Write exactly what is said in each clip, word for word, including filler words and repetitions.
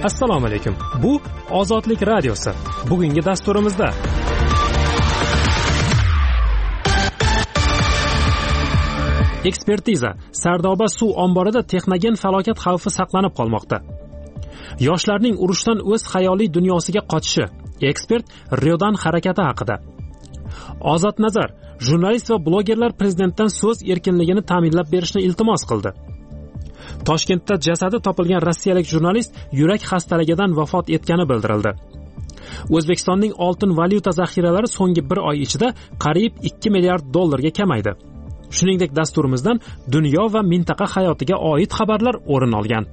Assalomu alaykum. Bu Ozodlik radiosi. Bugungi dasturimizda ekspertiza. Sardoba suv omborida texnogen falokat xavfi saqlanib qolmoqda. Yoshlarning urushdan o'z xayoliy dunyosiga qochishi. Ekspert Ryodan harakati haqida. Ozod Nazar, jurnalist va blogerlar prezidentdan so'z erkinligini ta'minlab berishni iltimos qildi. Toshkentda jasadi topilgan rossiyalik jurnalist yurak xastaligidan vafot etgani bildirildi. O'zbekistonning oltin valyuta zaxiralari so'nggi bir oy ichida qariyb ikki milliard dollarga kamaydi. Shuningdek, dasturimizdan dunyo va mintaqa hayotiga oid xabarlar o'rin olgan.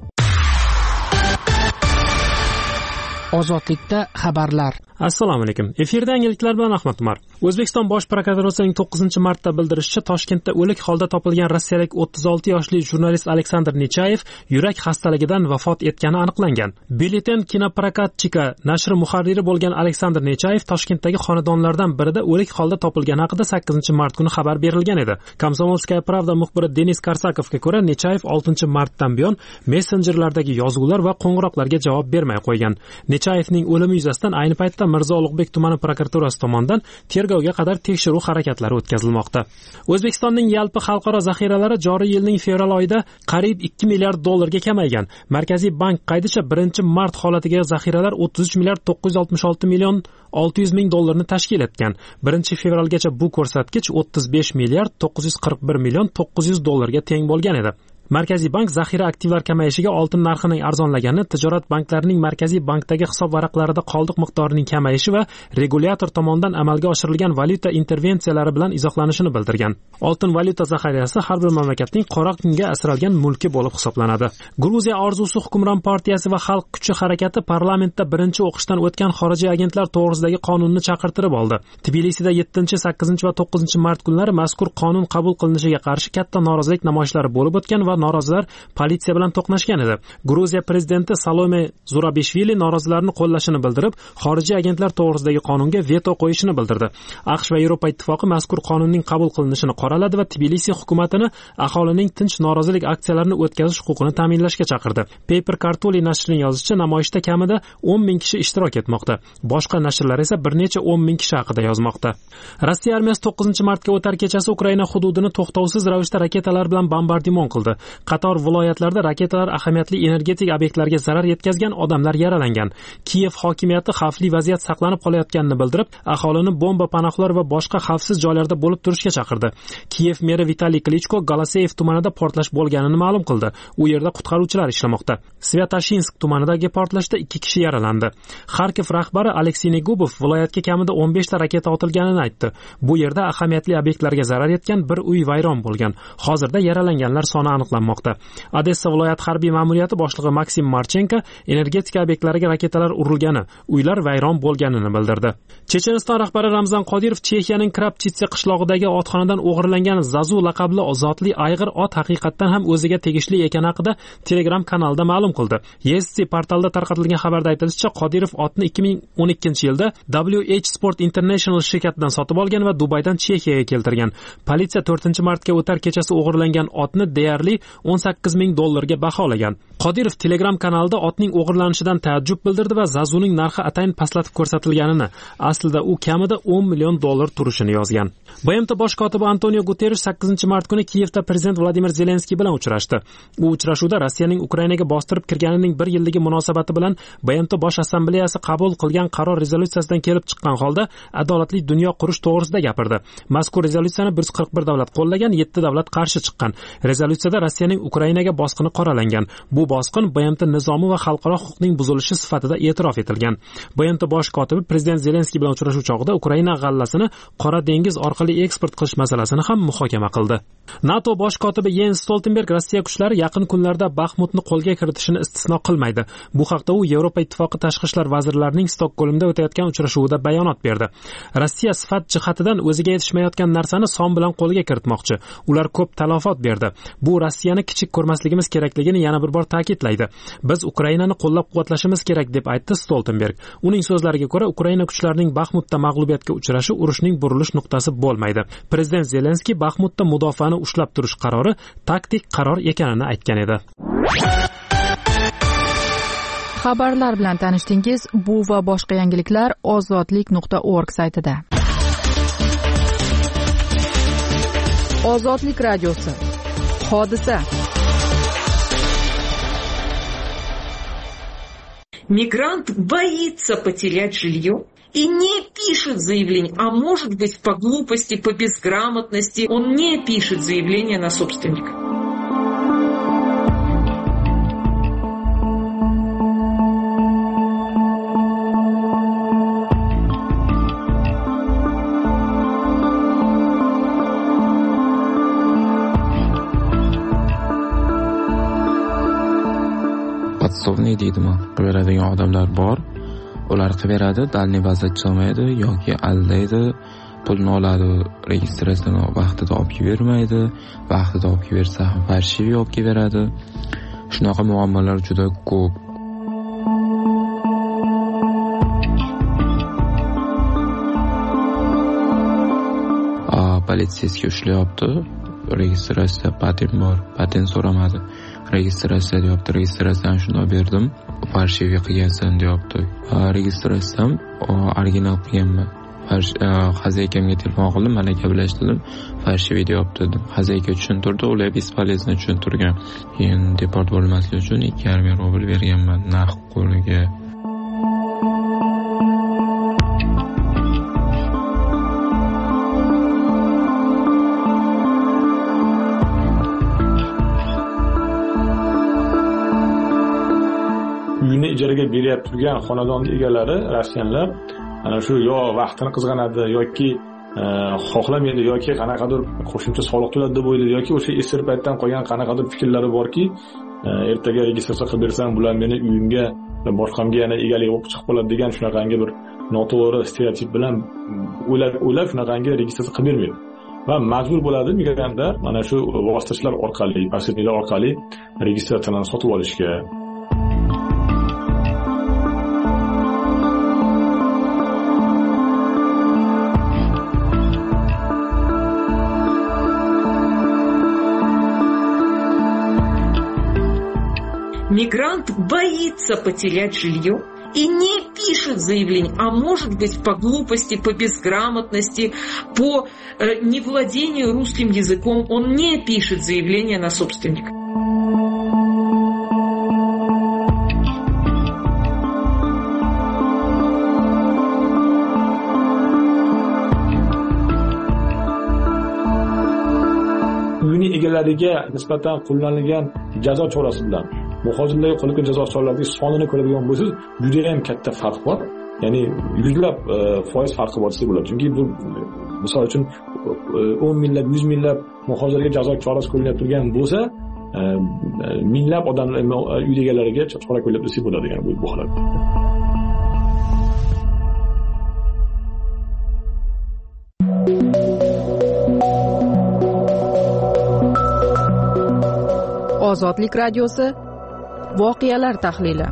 Ozodlikda xabarlar. Assalomu alaykum. Efirda yangiliklar bilan Ahmad Umar. O'zbekiston bosh prokuraturasining to'qqizinchi martda bildirishicha, Toshkentda o'lik holda topilgan rossiyalik o'ttiz olti yoshli jurnalist Aleksandr Nechayev yurak xastaligidan vafot etgani aniqlangan. Byulleten Kinoprokatchika nashri muharriri bo'lgan Aleksandr Nechayev Toshkentdagi xonadonlardan birida o'lik holda topilgani haqida sakkizinchi mart kuni xabar berilgan edi. Komsomolskaya pravda muxbiri Denis Karsakovga ko'ra, Nechayev oltinchi martdan buyon messenjerlardagi yozuvlar va qo'ng'iroqlarga javob bermay qo'ygan. Nechayevning o'limi yuzasidan ayni paytda Mirzo Ulug'bek tumani prokuraturasi tomonidan tergovga qadar tekshiruv harakatlari o'tkazilmoqda. O'zbekistonning yalpi xalqaro zaxiralari joriy yilning fevral oyida qariyb ikki milliard dollarga kamaygan. Markaziy bank qaydicha birinchi mart holatiga zaxiralar o'ttiz uch milliard to'qqiz yuz oltmish olti million olti yuz ming dollarni tashkil etgan. birinchi fevralgacha bu ko'rsatkich o'ttiz besh milliard to'qqiz yuz qirq bir million to'qqiz yuz dollarga teng bo'lgan edi. Markaziy bank zaxira aktivlar kamayishiga oltin narxining arzonlagani, tijorat banklarining Markaziy bankdagi hisob varaqlarida qoldiq miqdorining kamayishi va regulyator tomonidan amalga oshirilgan valyuta intervensiyalari bilan izohlanishini bildirgan. Oltin valyuta zaxirasi har bir mamlakatning qora kunga asralgan mulki bo'lib hisoblanadi. Gruziya orzusi hukmron partiyasi va xalq kuchi harakati parlamentda birinchi o'qishdan o'tgan xorijiy agentlar to'g'risidagi qonunni chaqirtirib oldi. Tbilisida yettinchi, sakkizinchi va to'qqizinchi mart kunlari mazkur qonun qabul qilinishiga qarshi katta norozilik namoyishlari bo'lib o'tgan va norozilar politsiya bilan to'qnashgan edi. Gruziya prezidenti Salome Zurabishvili norozilarni qo'llashini bildirib, xorijiy agentlar to'g'risidagi qonunga veto qo'yishini bildirdi. AQSh va Yevropa ittifoqi mazkur qonunning qabul qilinishini qoraladi va Tbilisi hukumatini aholining tinch norozilik aksiyalarini o'tkazish huquqini ta'minlashga chaqirdi. Paper Kartuli nashrining yozishicha, namoyishda kamida o'n ming kishi ishtirok etmoqda. Boshqa nashrlar esa bir necha o'n ming kishi haqida yozmoqda. Rossiya armiyasi to'qqizinchi martga o'tar kechasi Ukraina hududini to'xtovsiz ravishda raketalar bilan bombardimon qildi. Qator viloyatlarda raketalar ahamiyatli energetik obyektlarga zarar yetkazgan, odamlar yaralangan. Kiyev hokimiyati xavfli vaziyat saqlanib qolayotganini bildirib, aholini bomba panohlar va boshqa xavfsiz joylarda bo'lib turishga chaqirdi. Kiyev meri Vitaliy Klichko Galaseyev tumanida portlash bo'lganini ma'lum qildi. U yerda qutqaruvchilar ishlamoqda. Sviatoshinsk tumanidagi portlashda ikki kishi yaralandi. Xarkov rahbari Aleksey Negubov viloyatga kamida o'n besh ta raketa otilganini aytdi. Bu yerda ahamiyatli obyektlarga zarar yetgan, bir uy vayron bo'lgan. Hozirda yaralanganlar soni aniqlanmoqda. Odessa viloyat harbiy ma'muriyati boshlig'i Maksim Marchenko energetika obyektlariga raketalar urilgani, uylar vayron bo'lganini bildirdi. Checheniston rahbari Ramzan Qodirov Chexiyaning Krapchitsa qishlog'idagi otxonadan o'g'irlangan Zazu laqabli zotli ayg'ir ot haqiqatdan ham o'ziga tegishli ekani haqida Telegram kanalida ma'lum qildi. E S C portalida tarqatilgan xabarda aytilishicha, Qodirov otni ikki ming o'n ikkinchi yilda W H Sport International shirkatidan sotib olgan va Dubaydan Chexiyaga keltirgan. Politsiya to'rtinchi martga o'tar kechasi o'g'irlangan otni deyarli o'n sakkiz ming dollarga baholagan. Qodirov Telegram kanalida otning o'g'irlanishidan taajjub bildirdi va Zazuning narxi atayin pastlatib ko'rsatilganini, aslida u kamida o'n million dollar turishini yozgan. B M T bosh kotibi Antonio Guterres sakkizinchi mart kuni Kiyevda prezident Vladimir Zelenskiy bilan uchrashdi. U uchrashuvda Rossiyaning Ukrainaga bostirib kirganining bir yilligi munosabati bilan B M T bosh assambleyasi qabul qilgan qaror rezolyutsiyasidan kelib chiqqan holda adolatli dunyo qurish to'g'risida gapirdi. Mazkur rezolyutsiyani bir yuz qirq bir davlat qo'llagan, yetti davlat qarshi chiqqan. Rezolyutsiyada Rossiyaning Ukrainaga bosqini qoralangan. Bu bosqin B M T nizomi va xalqaro huquqning buzilishi sifatida e'tirof etilgan. B M T bosh kotibi prezident Zelenskiy bilan uchrashuv chog'ida Ukraina g'allasini Qora dengiz orqali eksport qilish masalasini ham muhokama qildi. NATO bosh kotibi Jens Stoltenberg Rossiya kuchlari yaqin kunlarda Baxmutni qo'lga kiritishini istisno qilmaydi. Bu haqda u Yevropa ittifoqi tashqi ishlar vazirlarining Stokgolmda o'tayotgan uchrashuvida bayonot berdi. Rossiya sifat jihatidan o'ziga yetishmayotgan narsani son bilan qo'lga kiritmoqchi. Ular ko'p talafot berdi. Bu Rossiyani kichik ko'rmasligimiz kerakligini yana bir bor ta'kidlaydi. Biz Ukrainani qo'llab-quvvatlashimiz kerak deb aytdi Stoltenberg. Uning so'zlariga ko'ra, Ukraina kuchlarining Baxmutda mag'lubiyatga uchrashi urushning burilish nuqtasi bo'lmaydi. Prezident Zelenskiy Baxmutda mudofaani ushlab turish qarori taktik qaror ekanini aytgan edi. Xabarlar bilan tanishdingiz. Bu va boshqa yangiliklar ozodlik nuqta org saytida. Ozodlik radiosi. Hodisa. Мигрант боится потерять жилье и не пишет заявление, а может быть по глупости, по безграмотности он не пишет заявление на собственника. Podsovniy deydimi, beradigan odamlar bor. Ular qilaveradi, dalniy vaziyat olmaydi yoki aldaydi, pulni oladi, registratsiyani vaqtida olib bermaydi, vaqtida olib bersa ham farshiviy olib beradi. Shunaqa muammolar juda ko'p. A, politsiyasiga ushlayapti. Registratsiya patent bor, patent so'ramadi. Registratsiya deyapti, registratsiyani shunday berdim, farshiviy qilgansan deyapti. Registratsiyam original qilganman. Xazaykamga telefon qildim, mana gaplashdim, farshiviy deyapti dedim. Xazayka tushuntirdi, ular bespolezno tushuntirgan. Keyin deport bo'lmaslik uchun ikki yarim ming rubl berganman naqd qo'liga. Uyini ijaraga berib turgan xonadon egalari Rossiyalar ana shu yo vaqtini qizg'anadi yoki xohlamaydi yoki qanaqadir qo'shimcha soliq to'ladi deb o'ylaydi yoki o'sha eski paytdan qolgan qanaqadir fikrlari borki, ertaga registratsiya qilib bersam bular meni uyimga boshqamga yana egalik bo'lib chiqib qoladi degan shunaqangi bir noto'g'ri stereotip bilan o'ylab o'ylab shunaqangi registratsiya qilib bermaydi. Va majbur bo'ladi migrantlar mana shu vositachilar orqali, posredniklar orqali registratsiyani sotib olishga. Мигрант боится потерять жилье и не пишет заявление, а может быть по глупости, по безграмотности, по э, невладению русским языком он не пишет заявление на собственника. Uyini egalariga nisbatan qo'llanilgan jazo chorasi bilan muhojirlarga qo'llangan jazo choralarining sonini ko'radigan bo'lsangiz, juda ham katta farq bor. Ya'ni yuzlab foiz farqi bor desa bo'ladi. Chunki bu misol uchun o'n minglab, yuz minglab muhojirlarga jazo chorasi qo'llanib turgan bo'lsa, minglab odamlar uy egalariga chora qo'llanib desa bo'ladi, ya'ni bu holat. Ozodlik radiosi. Voqealar tahlili.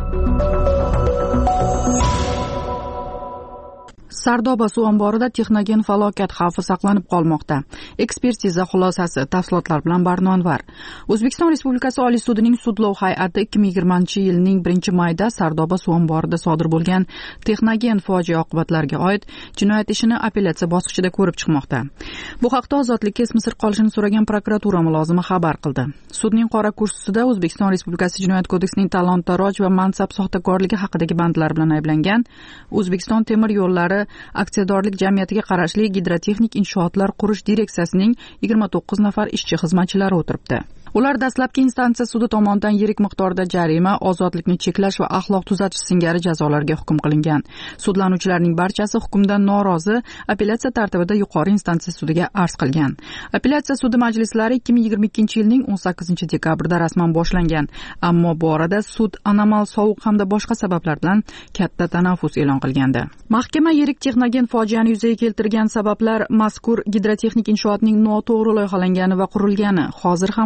Sardoba suv omborida texnogen falokat xavfi saqlanib qolmoqda. Ekspertiza xulosasi, tafsilotlar bilan Barnonvar. O'zbekiston Respublikasi Oliy sudining sudlov hay'ati ikki ming yigirmanchi yilning birinchi mayda Sardoba suv omborida sodir bo'lgan texnogen fojia oqibatlariga oid jinoyat ishini apellyatsiya bosqichida ko'rib chiqmoqda. Bu haqda Ozodlikka Misr qolishini so'ragan prokuratura mulozimi xabar qildi. Sudning qora kursisida O'zbekiston Respublikasi Jinoyat kodeksining talon-taroj va mansab soxtakorligi haqidagi bandlar bilan ayblangan O'zbekiston temir yo'llari aksiyadorlik jamiyatiga qarashli gidrotexnik inshootlar qurish direksiyasining yigirma to'qqiz nafar ishchi xizmatchilari o'tiribdi. Ular dastlabki instansiya sudi tomonidan yirik miqdorda jarima, ozodlikni cheklash va axloq tuzatish singari jazolarga hukm qilingan. Sudlanuvchilarning barchasi hukmdan norozi, apellyatsiya tartibida yuqori instansiya sudiga arz qilgan. Apellyatsiya sudi majlislari ikki ming yigirma ikkinchi yilning o'n sakkizinchi dekabrida rasman boshlangan, ammo bu orada sud anomal sovuq hamda boshqa sabablar bilan katta tanaffus e'lon qilgandi. Mahkama yirik texnogen fojiani yuzaga keltirgan sabablar mazkur gidrotexnik inshootning noto'g'ri loyihalangani va qurilgani, hozir ham halokat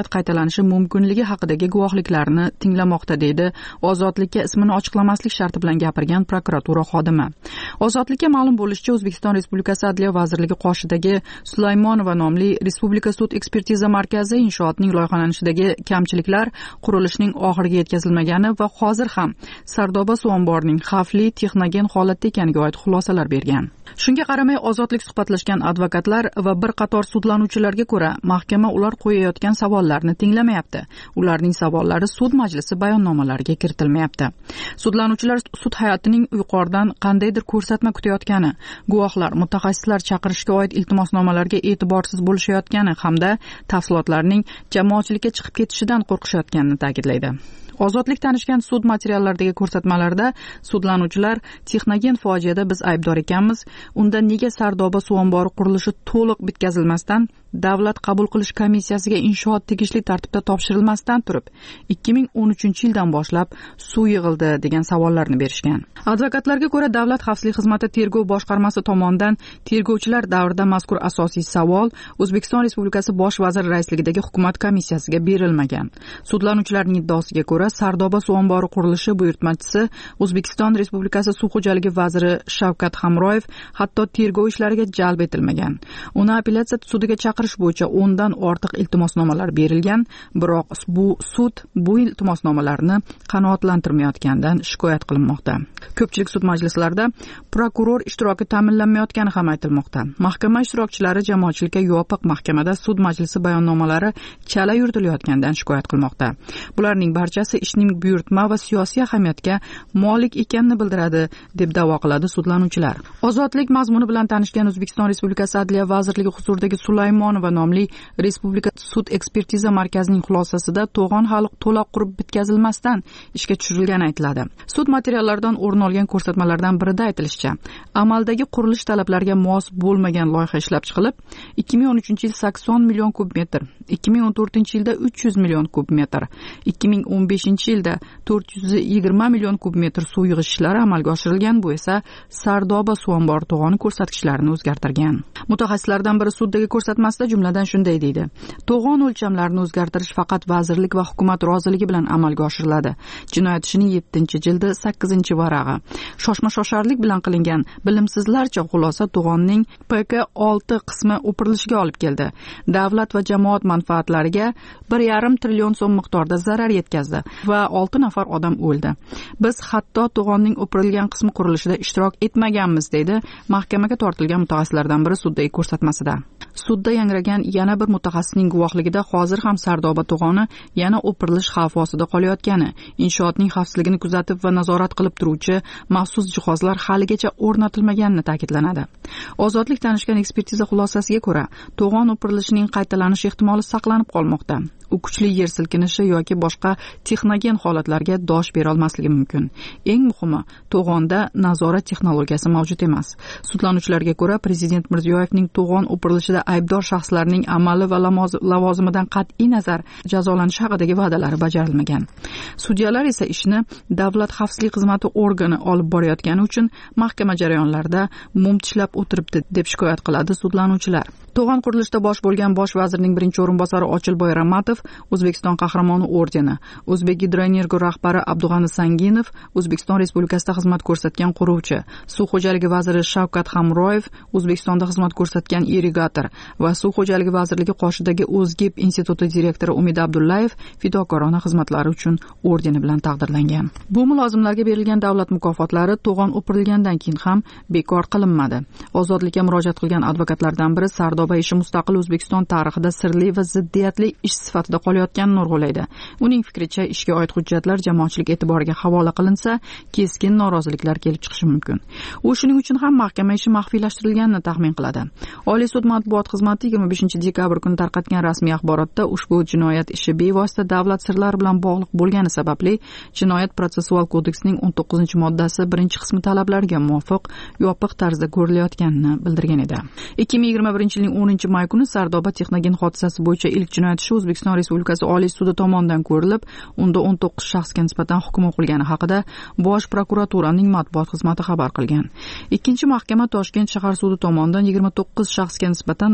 falokat qaytalanishi mumkinligi haqidagi guvohliklarni tinglamoqda, deydi Ozodlikka ismini ochiqlamaslik sharti bilan gapirgan prokuratura xodimi. Ozodlikka ma'lum bo'lishicha, O'zbekiston Respublikasi Adliya vazirligi qoshidagi Sulaymonova nomli Respublika sud ekspertiza markazi inshootining loyihalanishidagi kamchiliklar qurilishning oxiriga yetkazilmagani va hozir ham Sardoba suv omborining xavfli texnogen holatda ekaniga oid xulosalar bergan. Shunga qaramay, Ozodlik suhbatlashgan advokatlar va bir qator sudlanuvchilarga ko'ra, mahkama ular qo'yayotgan savollarni tinglamayapti. Ularning savollari sud majlisi bayonnomalariga kiritilmayapti. Sudlanuvchilar sud hayotining yuqoridan qandaydir ko'rsatma kutayotgani, guvohlar, mutaxassislar chaqirishga oid iltimosnomalarga e'tiborsiz bo'lishayotgani hamda tafsilotlarning jamoatchilikka chiqib ketishidan qo'rqishayotganini ta'kidlaydi. Ozodlik tanishgan sud materiallaridagi ko'rsatmalarda sudlanuvchilar texnogen fojiada biz aybdor ekanmiz, unda nega Sardoba suv ombori qurilishi to'liq bitkazilmasdan davlat qabul qilish komissiyasiga inshoot tegishli tartibda topshirilmasdan turib ikki ming o'n uchinchi yildan boshlab suv yig'ildi degan savollarni berishgan. Advokatlarga ko'ra, Davlat xavfsizlik xizmati tergov boshqarmasi tomonidan tergovchilar davrida mazkur asosiy savol O'zbekiston Respublikasi bosh vaziri raisligidagi hukumat komissiyasiga berilmagan. Sudlanuvchilarning iddaosiga ko'ra, Sardoba suv ombori qurilishi buyurtmachisi O'zbekiston Respublikasi suv xo'jaligi vaziri Shavkat Hamroyev hatto tergov ishlariga jalb etilmagan. Uni apellyatsiya sudiga chaqirish bo'yicha o'ndan ortiq iltimosnomalar berilgan, biroq bu sud bu iltimosnomalarni qanoatlantirmayotganidan shikoyat qilinmoqda. Ko'pchilik sud majlislarida prokuror ishtiroki ta'minlanmayotgani ham aytilmoqda. Mahkama ishtirokchilari jamoatchilikka yopiq mahkamada sud majlisi bayonnomalari chala yuritilayotganidan shikoyat qilmoqda. Bularning barchasi ishning buyurtma va siyosiy ahamiyatga molik ekanini bildiradi, deb da'vo qiladi sudlanuvchilar. Ozodlik mazmuni bilan tanishgan O'zbekiston Respublikasi Adliya vazirligi huzuridagi Sulaymonova nomli Respublika sud ekspertiza markazining xulosasida to'g'on hali to'liq qurib bitkazilmasdan ishga tushirilgani aytiladi. Sud materiallaridan o'rin olgan ko'rsatmalardan birida aytilishicha, amaldagi qurilish talablariga mos bo'lmagan loyiha ishlab chiqilib, ikki ming o'n uchinchi yil sakson million kub metr, ikki ming o'n to'rtinchi yilda uch yuz million kub metr, ikki ming o'n beshinchi yilda to'rt yuz yigirma million kub metr suv yig'ish ishlari amalga oshirilgan. Bu esa Sardoba suv ombori to'g'oni ko'rsatkichlarini o'zgartirgan. Mutaxassislardan biri suddagi ko'rsatmasida jumladan shunday deydi: to'g'on o'lchamlarini o'zgartirish faqat vazirlik va hukumat roziligi bilan amalga oshiriladi. Jinoyat ishining yettinchi jildi sakkizinchi varag'i. Shoshma-shosharlik bilan qilingan bilimsizlarcha xulosa to'g'onning P K olti qismi o'pirilishiga olib keldi. Davlat va jamoat manfaatlariga bir yarim trillion so'm miqdorda zarar yetkazdi va olti nafar odam o'ldi. Biz hatto to'g'onning o'pirilgan qismi qurilishida ishtirok etmaganmiz, deydi mahkamaga tortilgan mutaxassislardan biri suddagi ko'rsatmasida. Sudda yangragan yana bir mutaxassisning guvohligida hozir ham Sardoba to'g'oni yana o'pirilish xavfi ostida qolayotgani, inshootning xavfsizligini kuzatib va nazorat qilib turuvchi maxsus jihozlar haligacha o'rnatilmaganini ta'kidlanadi. Ozodlik tanishgan ekspertiza xulosasiga ko'ra, to'g'on o'pirilishining qaytalanish ehtimoli saqlanib qolmoqda. U kuchli yer silkinishi yoki boshqa texnogen holatlarga dosh bera olmasligi mumkin. Eng muhimi, to'g'onda nazorat texnologiyasi mavjud emas. Sudlanuvchilarga ko'ra, Prezident Mirziyoyevning to'g'on o'pirilishida aybdor shaxslarning amali va lavozimidan qat'iy nazar jazolanishi haqidagi va'dalari bajarilmagan. Sudyalar esa ishni Davlat xavfsizlik xizmati organi olib borayotgani uchun mahkama jarayonlarida mum tishlab o'tiribdi, deb shikoyat qiladi sudlanuvchilar. To'g'on qurilishida bosh bo'lgan bosh vazirning birinchi o'rinbosari Ochilboy Ramatov O'zbekiston qahramoni ordeni, O'zbek Gidroenergo rahbari Abdug'ani Sanginov O'zbekiston Respublikasida xizmat ko'rsatgan quruvchi, suv xo'jaligi vaziri Shavkat Hamroyev O'zbekistonda xizmat ko'rsatgan irrigator va suv xo'jaligi vazirligi qoshidagi O'zgib instituti direktori Umid Abdullayev fidokorona xizmatlari uchun ordeni bilan taqdirlangan. Bu mulozimlarga berilgan davlat mukofotlari to'g'on o'pirilgandan keyin ham bekor qilinmadi. Ozodlikka murojaat qilgan advokatlardan biri Sardoba ishi mustaqil O'zbekiston tarixida sirli va ziddiyatli ish sifatida qolayotganini urg'ulaydi. Uning fikricha, ishga oid hujjatlar jamoatchilik e'tiboriga havola qilinsa, keskin noroziliklar kelib chiqishi mumkin. U shuning uchun ham mahkama ishi maxfiylashtirilganini taxmin qiladi. Oliy sud matbuot xizmati yigirma beshinchi dekabr kuni tarqatgan rasmiy axborotda ushbu jinoyat ishi bevosita davlat sirlari bilan bog'liq bo'lgani sababli Jinoyat protsessual kodeksining o'n to'qqizinchi moddasi birinchi qismi talablariga muvofiq yopiq tarzda ko'rilayotganini bildirgan edi. ikki ming yigirma birinchi yilning o'ninchi may kuni Sardoba texnogen hodisasi bo'yicha ilk jinoyat ishi O'zbekiston Respublikasi Oliy sudi tomonidan ko'rilib, unda o'n to'qqiz shaxsga nisbatan hukm o'qilgani haqida Bosh prokuraturaning matbuot xizmati xabar qilgan. Ikkinchi mahkama Toshkent shahar sudi tomonidan yigirma to'qqiz shaxsga nisbatan maxfiy tarzda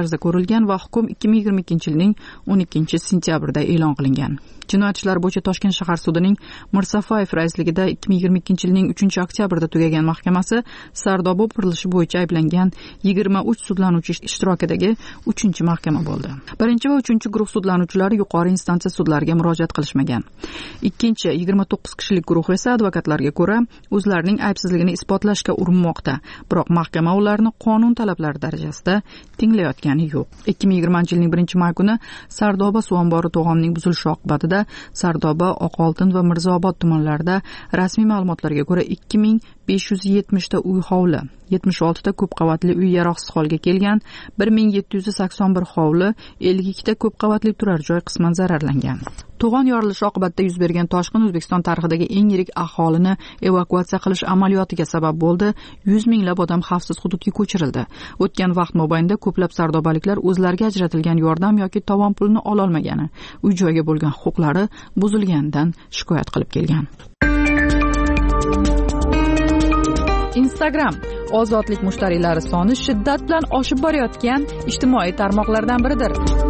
tarzda ko'rilgan va hukm ikki ming yigirma ikkinchi yilning o'n ikkinchi sentyabrida e'lon qilingan. Jinoyat ishlari bo'yicha Toshkent shahar sudining Mirsafayev raisligida ikki ming yigirma ikkinchi yilning uchinchi oktyabrida tugagan mahkamasi Sardoba o'pirilishi bo'yicha ayblangan yigirma uch sudlanuvchi ishtirokidagi uchinchi mahkama bo'ldi. Birinchi va uchinchi guruh sudlanuvchilari yuqori instansiya sudlariga murojaat qilishmagan. Ikkinchi yigirma to'qqiz kishilik guruh esa advokatlarga ko'ra o'zlarining aybsizligini isbotlashga urinmoqda, biroq mahkama ularni qonun talablari darajasida tinglayotgani yo'q. ikki ming yigirmanchi yilning birinchi may kuni Sardoba suv ombori to'g'onining buzilishi oqibatida Sardoba, Oqoltin va Mirzaobod tumanlarida rasmiy ma'lumotlarga ko'ra ikki ming besh yuz yetmish ta uy hovli, yetmish olti ta ko'p qavatli uy yaroqsiz holga kelgan, bir ming yetti yuz sakson bir hovli, ellik ikki ta ko'p qavatli turar joy qisman zararlangan. To'g'on yorilishi oqibatida yuz bergan toshqin O'zbekiston tarixidagi eng yirik aholini evakuatsiya qilish amaliyotiga sabab bo'ldi. yuz minglab odam xavfsiz hududga ko'chirildi. O'tgan vaqt mobaynida ko'plab sardobaliklar o'zlariga ajratilgan yordam yoki tovon pulini ola olmagani, uy joyga bo'lgan huquqlari buzilganidan shikoyat qilib kelgan. Instagram ozodlik mushtariylari soni shiddat bilan oshib borayotgan ijtimoiy tarmoqlardan biridir.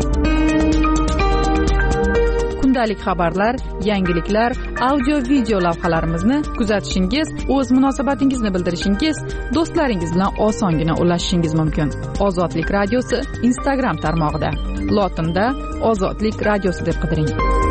Kundalik xabarlar, yangiliklar, audio video lavhalarimizni kuzatishingiz, o'z munosabatingizni bildirishingiz, do'stlaringiz bilan osongina ulashishingiz mumkin. Ozodlik radiosi Instagram tarmog'ida. Lotinda Ozodlik radiosi deb qidiring.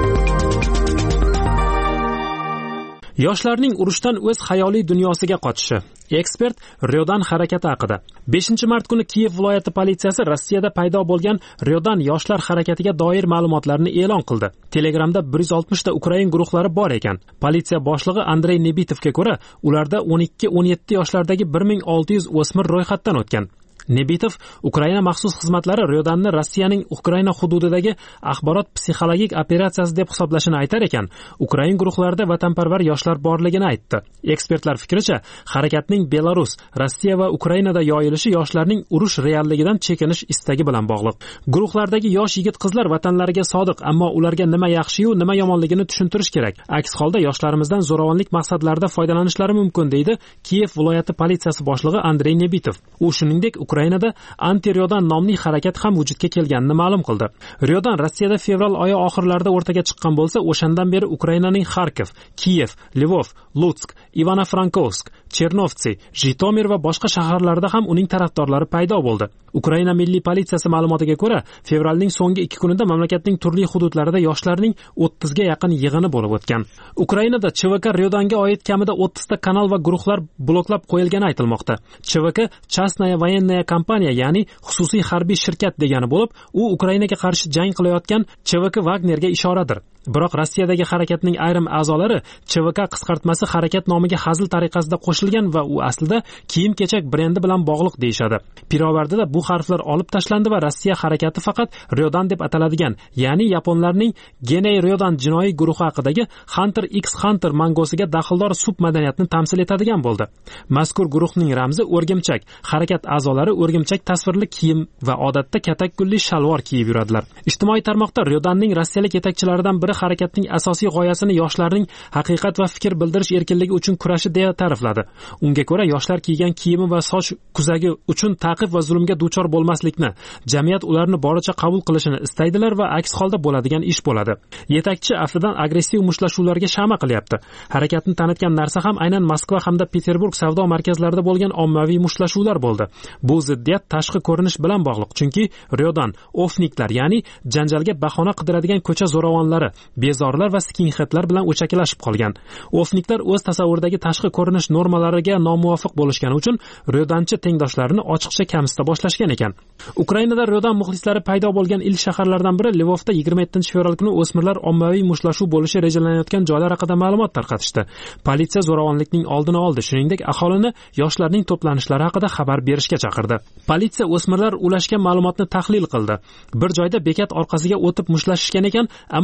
Yoshlarning urushdan o'z xayoliy dunyosiga qochishi. Ekspert Ryodan harakati haqida. beshinchi mart kuni Kiyev viloyati politsiyasi Rossiyada paydo bo'lgan Ryodan yoshlar harakatiga doir ma'lumotlarni e'lon qildi. Telegramda bir yuz oltmish ta Ukrain guruhlari bor ekan. Politsiya boshlig'i Andrey Nebitovga ko'ra, ularda o'n ikki o'n yetti yoshlardagi bir ming olti yuz o'smir ro'yxatdan o'tgan. Nebitov Ukraina maxsus xizmatlari Ryodanni Rossiyaning Ukraina hududidagi axborot psixologik operatsiyasi deb hisoblashini aytar ekan, Ukrain guruhlarida vatanparvar yoshlar borligini aytdi. Ekspertlar fikricha, harakatning Belarus, Rossiya va Ukrainada yoyilishi yoshlarning urush realligidan chekinish istagi bilan bog'liq. Guruhlardagi yosh yigit-qizlar vatanlariga sodiq, ammo ularga nima yaxshi-yu, nima yomonligini tushuntirish kerak. Aks holda yoshlarimizdan zo'ravonlik maqsadlarida foydalanishlari mumkin, deydi Kiyev viloyati politsiyasi boshlig'i Andrey Nebitov. U shuningdek Ukrainada anti-Ryodan nomli harakat ham vujudga kelganini ma'lum qildi. Ryodan Rossiyada fevral oyi oxirlarida o'rtaga chiqqan bo'lsa, o'shandan beri Ukrainaning Xarkov, Kiyev, Lvov, Lutsk, Ivano-Frankovsk, Chernovtsi, Jitomir va boshqa shaharlarda ham uning tarafdorlari paydo bo'ldi. Ukraina milliy politsiyasi ma'lumotiga ko'ra, fevralning so'nggi ikki kunida mamlakatning turli hududlarida yoshlarning o'ttizga yaqin yig'ini bo'lib o'tgan. Ukrainada Ch V K Ryodanga oid kamida o'ttiz ta kanal va guruhlar bloklab qo'yilgani aytilmoqda. Ch V K Chastnaya voyenная kompaniya, ya'ni xususiy harbiy shirkat degani bo'lib, u Ukrainaga qarshi jang qilayotgan Ch V K Wagnerga ishoradir. Biroq Rossiyadagi harakatning ayrim a'zolari Ch V K qisqartmasi harakat nomiga hazil tariqasida qo'shilgan va u aslida kiyim-kechak brendi bilan bog'liq deyshadi. Pirovardida bu harflar olib tashlandi va Rossiya harakati faqat Ryodan deb ataladigan, ya'ni yaponlarning Genei Ryodan jinoiy guruhi haqidagi Hunter X Hunter mangosiga daxldor submadaniyatni tamsil etadigan bo'ldi. Mazkur guruhning ramzi o'rgimchak. Harakat a'zolari o'rgimchak tasvirli kiyim va odatda katakkulli shalvor kiyib yuradilar. Ijtimoiy tarmoqda Ryodanning rossiyalik yetakchilaridan biri harakatning asosiy g'oyasini yoshlarning haqiqat va fikr bildirish erkinligi uchun kurashi deya ta'rifladi. Unga ko'ra, yoshlar kiygan kiyimi va soch kuzagi uchun ta'qib va zulmga duchor bo'lmaslikni, jamiyat ularni boricha qabul qilishini istaydilar va aks holda bo'ladigan ish bo'ladi. Yetakchi aftidan agressiv mushtlashuvlarga shama qilyapti. Harakatni tanitgan narsa ham aynan Moskva hamda Peterburg savdo markazlarida bo'lgan ommaviy mushtlashuvlar bo'ldi. Bu ziddiyat tashqi ko'rinish bilan bog'liq, chunki Ryodan ofniklar, ya'ni janjalga bahona qidiradigan ko'cha zo'ravonlari, bezorlar va skinheadlar bilan o'chakilashib qolgan. Ofniklar o'z tasavvuridagi tashqi ko'rinish normalariga nomuvofiq bo'lishgani uchun Ryodanchi tengdoshlarini ochiqcha kamsita boshlashgan ekan. Ukrainada Ryodan muxlislari paydo bo'lgan ilk shaharlardan biri Lvovda yigirma yettinchi fevral kuni o'smirlar ommaviy mushlashuv bo'lishi rejalanayotgan joylar haqida ma'lumot tarqatishdi. Politsiya zo'ravonlikning oldini oldi, shuningdek aholini yoshlarning to'planishlari haqida xabar berishga chaqirdi. Politsiya o'smirlar ulashgan ma'lumotni tahlil qildi. Bir joyda bekat orqasiga o'tib mushlashishgan ekan, ammo rejadagi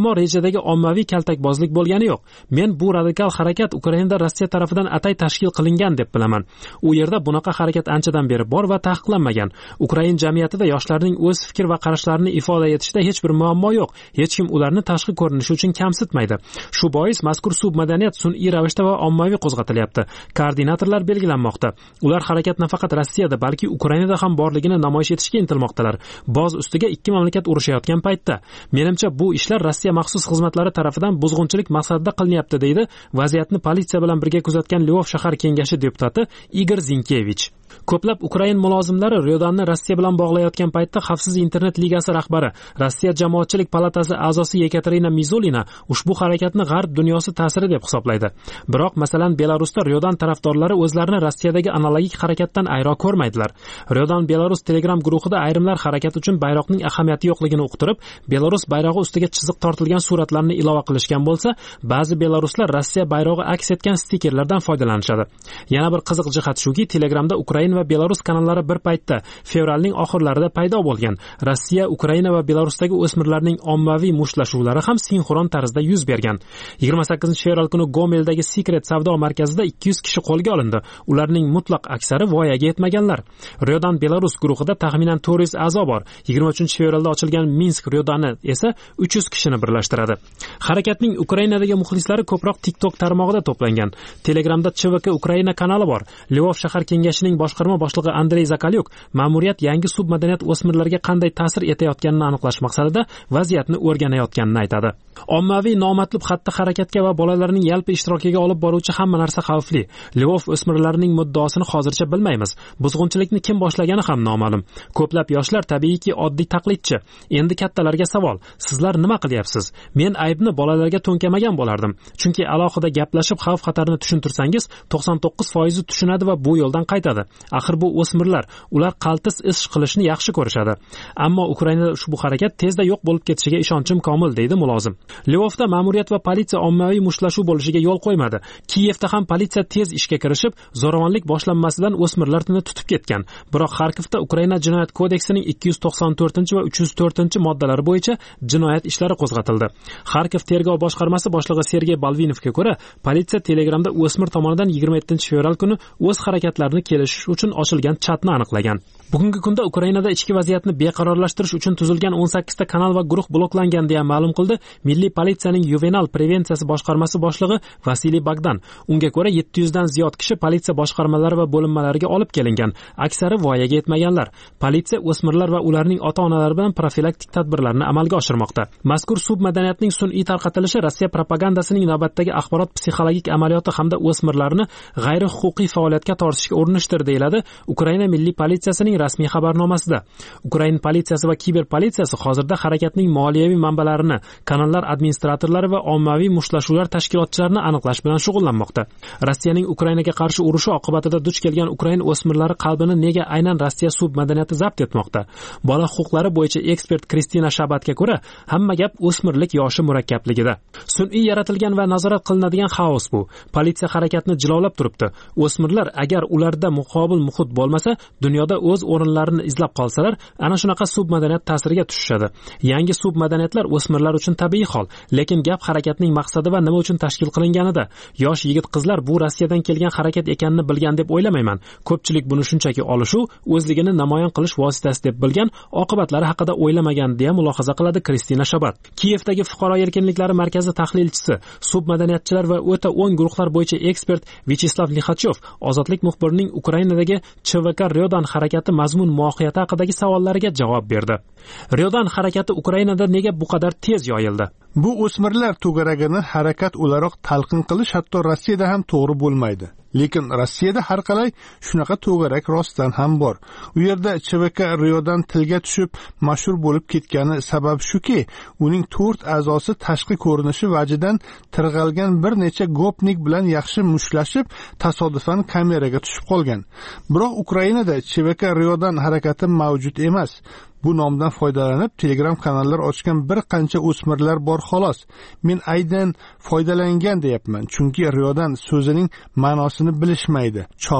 Ukrainadagi ommaviy kaltakbozlik bo'lgani yo'q. Men bu radikal harakat Ukrainada Rossiya tarafidan atay tashkil qilingan deb bilaman. U yerda bunaqa harakat anchadan beri bor va taqiqlanmagan. Ukrain jamiyatida yoshlarning o'z fikr va qarashlarini ifoda etishda hech bir muammo yo'q. Hech kim ularni tashqi ko'rinishi uchun kamsitmaydi. Shu bois mazkur submadaniyat sun'iy ravishda va ommaviy qo'zg'atilyapti. Koordinatorlar belgilanmoqda. Ular harakat nafaqat Rossiyada, balki Ukrainada ham borligini namoyish etishga intilmoqdalar. Boz ustiga ikki mamlakat urushayotgan paytda. Menimcha bu ishlar Rossiya maxsus xizmatlari tarafidan buzg'unchilik maqsadida qilinyapti, deydi vaziyatni politsiya bilan birga kuzatgan Lvov shahar kengashi deputati Igor Zinkevich. Ko'plab Ukrain mulozimlari Ryodanni Rossiya bilan bog'layotgan paytda Xavfsiz internet ligasi rahbari, Rossiya jamoatchilik palatasi a'zosi Yekaterina Mizulina ushbu harakatni g'arb dunyosi ta'siri deb hisoblaydi. Biroq, masalan, Belarusda Ryodan tarafdorlari o'zlarini Rossiyadagi analogik harakatdan ayro ko'rmaydilar. Ryodan Belarus Telegram guruhida ayrimlar harakat uchun bayroqning ahamiyati yo'qligini uqtirib, Belarus bayrog'i ustiga chiziq tortilgan suratlarni ilova qilishgan bo'lsa, ba'zi belaruslar Rossiya bayrog'i aks etgan stikerlardan foydalanishadi. Yana bir qiziq jihat shuki, Telegramda Ukraina va Belarus kanallari bir paytda fevralning oxirlarida paydo bo'lgan. Rossiya, Ukraina va Belarusdagi o'smirlarning ommaviy mushtlashuvlari ham sinxron tarzda yuz bergan. yigirma sakkizinchi fevral kuni Gomeldagi Secret savdo markazida ikki yuz kishi qo'lga olindi. Ularning mutlaq aksari voyaga yetmaganlar. Ryodan Belarus guruhida taxminan to'rt yuz a'zo bor. yigirma uchinchi fevralda ochilgan Minsk Ryodani esa uch yuz kishini birlashtiradi. Harakatning Ukrainadagi muxlislari ko'proq TikTok tarmog'ida to'plangan. Telegramda C V K Ukraina kanali bor. Lvov shahar kengashining boshqarma boshlig'i Andrey Zakalyuk ma'muriyat yangi submadaniyat o'smirlarga qanday ta'sir etayotganini aniqlash maqsadida vaziyatni o'rganayotganini aytadi. Ommaviy nomatlub xatti harakatga va bolalarning yalpi ishtirokiga olib boruvchi hamma narsa xavfli. Lvov o'smirlarining muddaosini hozircha bilmaymiz. Buzg'unchilikni kim boshlagani ham noma'lum. Ko'plab yoshlar tabiiyki oddiy taqlidchi. Endi kattalarga savol: sizlar nima qilyapsiz? Men aybni bolalarga to'nkamagan bo'lardim. Chunki alohida gaplashib xavf xatarni tushuntirsangiz, to'qson to'qqiz foiz tushunadi va bu yo'ldan qaytadi. Axir bu o'smirlar, ular qaltis ish qilishni yaxshi ko'rishadi. Ammo Ukrainada ushbu harakat tezda yo'q bo'lib ketishiga ishonchim komil, deydi mulozim. Lvovda ma'muriyat va politsiya ommaviy mushlashuv bo'lishiga yo'l qo'ymadi. Kiyevda ham politsiya tez ishga kirishib, zo'ravonlik boshlanmasidan o'smirlarni tutib ketgan. Biroq Xarkovda Ukraina jinoyat kodeksining ikki yuz to'qson to'rtinchi va uch yuz to'rtinchi moddalari bo'yicha jinoyat ishlari qo'zg'atildi. Xarkov tergov boshqarmasi boshlig'i Sergey Balvinovga ko'ra, politsiya Telegramda o'smir tomonidan yigirma yettinchi fevral kuni o'z harakatlarini kelishish uchun ochilgan chatni aniqlagan. Bugungi kunda Ukrainada ichki vaziyatni beqarorlashtirish uchun tuzilgan o'n sakkizta kanal va guruh bloklangan deya ma'lum qildi Milliy politsiyaning yuvenal prevensiyasi boshqarmasi boshlig'i Vasiliy Bagdan. Unga ko'ra yetti yuz dan ziyod kishi politsiya boshqarmalari va bo'linmalariga olib kelingan. Aksari voyaga yetmaganlar. Politsiya o'smirlar va ularning ota-onalari bilan profilaktik tadbirlarni amalga oshirmoqda. Mazkur submadaniyatning sun'iy tarqatilishi Rossiya propagandasining navbatdagi axborot psixologik amaliyoti hamda o'smirlarni g'ayri-huquqiy faoliyatga tortishga urinishdir, deyiladi Ukraina milliy politsiyasining rasmiy xabarnomasida. Ukraina politsiyasi va kiber politsiyasi hozirda harakatning moliyaviy manbalarini, kanallar administratorlari va ommaviy mushtlashuvlar tashkilotchilarini aniqlash bilan shug'ullanmoqda. Rossiyaning Ukrainaga qarshi urushi oqibatida duch kelgan Ukraina o'smirlari qalbini nega aynan Rossiya submadaniyati zabt etmoqda? Bola huquqlari bo'yicha ekspert Kristina Shabatga ko'ra, hamma gap o'smirlik yoshi murakkabligida. Sun'iy yaratilgan va nazorat qilinadigan xaos bu. Politsiya harakatni jilovlab turibdi. O'smirlar agar ularda muqobil muhit bo'lmasa, dunyoda o'z o'rinlarini izlab qolsalar, ana shunaqa submadaniyat ta'siriga tushishadi. Yangi submadaniyatlar o'smirlar uchun tabiiy hol, lekin gap harakatning maqsadi va nima uchun tashkil qilinganida. Yosh yigit-qizlar bu Rossiyadan kelgan harakat ekanini bilgan deb o'ylamayman. Ko'pchilik buni shunchaki olishuv, o'zligini namoyon qilish vositasi deb bilgan, oqibatlari haqida o'ylamagan deya mulohaza qiladi Kristina Shabat. Kiyevdagi fuqaro erkinliklari markazi tahlilchisi, submadaniyatchilar va o'ta o'ng guruhlar bo'yicha ekspert Vyacheslav Lixachov Ozodlik muxbirining Ukrainadagi Ch V K Ryodan harakati mazmun mohiyati haqidagi savollariga javob berdi. Ryodan harakati Ukrainada nega bu qadar tez yoyildi? Bu o'smirlar to'garagini harakat o'laroq talqin qilish hatto Rossiyada ham to'g'ri bo'lmaydi. Lekin Rossiyada har qalay shunaqa to'garak rostdan ham bor. U yerda Ch V K Ryodan tilga tushib mashhur bo'lib ketgani sabab shuki, uning to'rt a'zosi tashqi ko'rinishi vajidan tirg'algan bir necha gopnik bilan yaxshi mushlashib, tasodifan kameraga tushib qolgan. Biroq Ukrainada Ch V K Ryodan harakati mavjud emas. Bu nomdan foydalanib Telegram kanallar ochgan bir qancha o'smirlar bor xolos. Men aynan foydalangan deyapman, chunki Ryodan so'zining ma'nosini bilishmaydi, chog'i.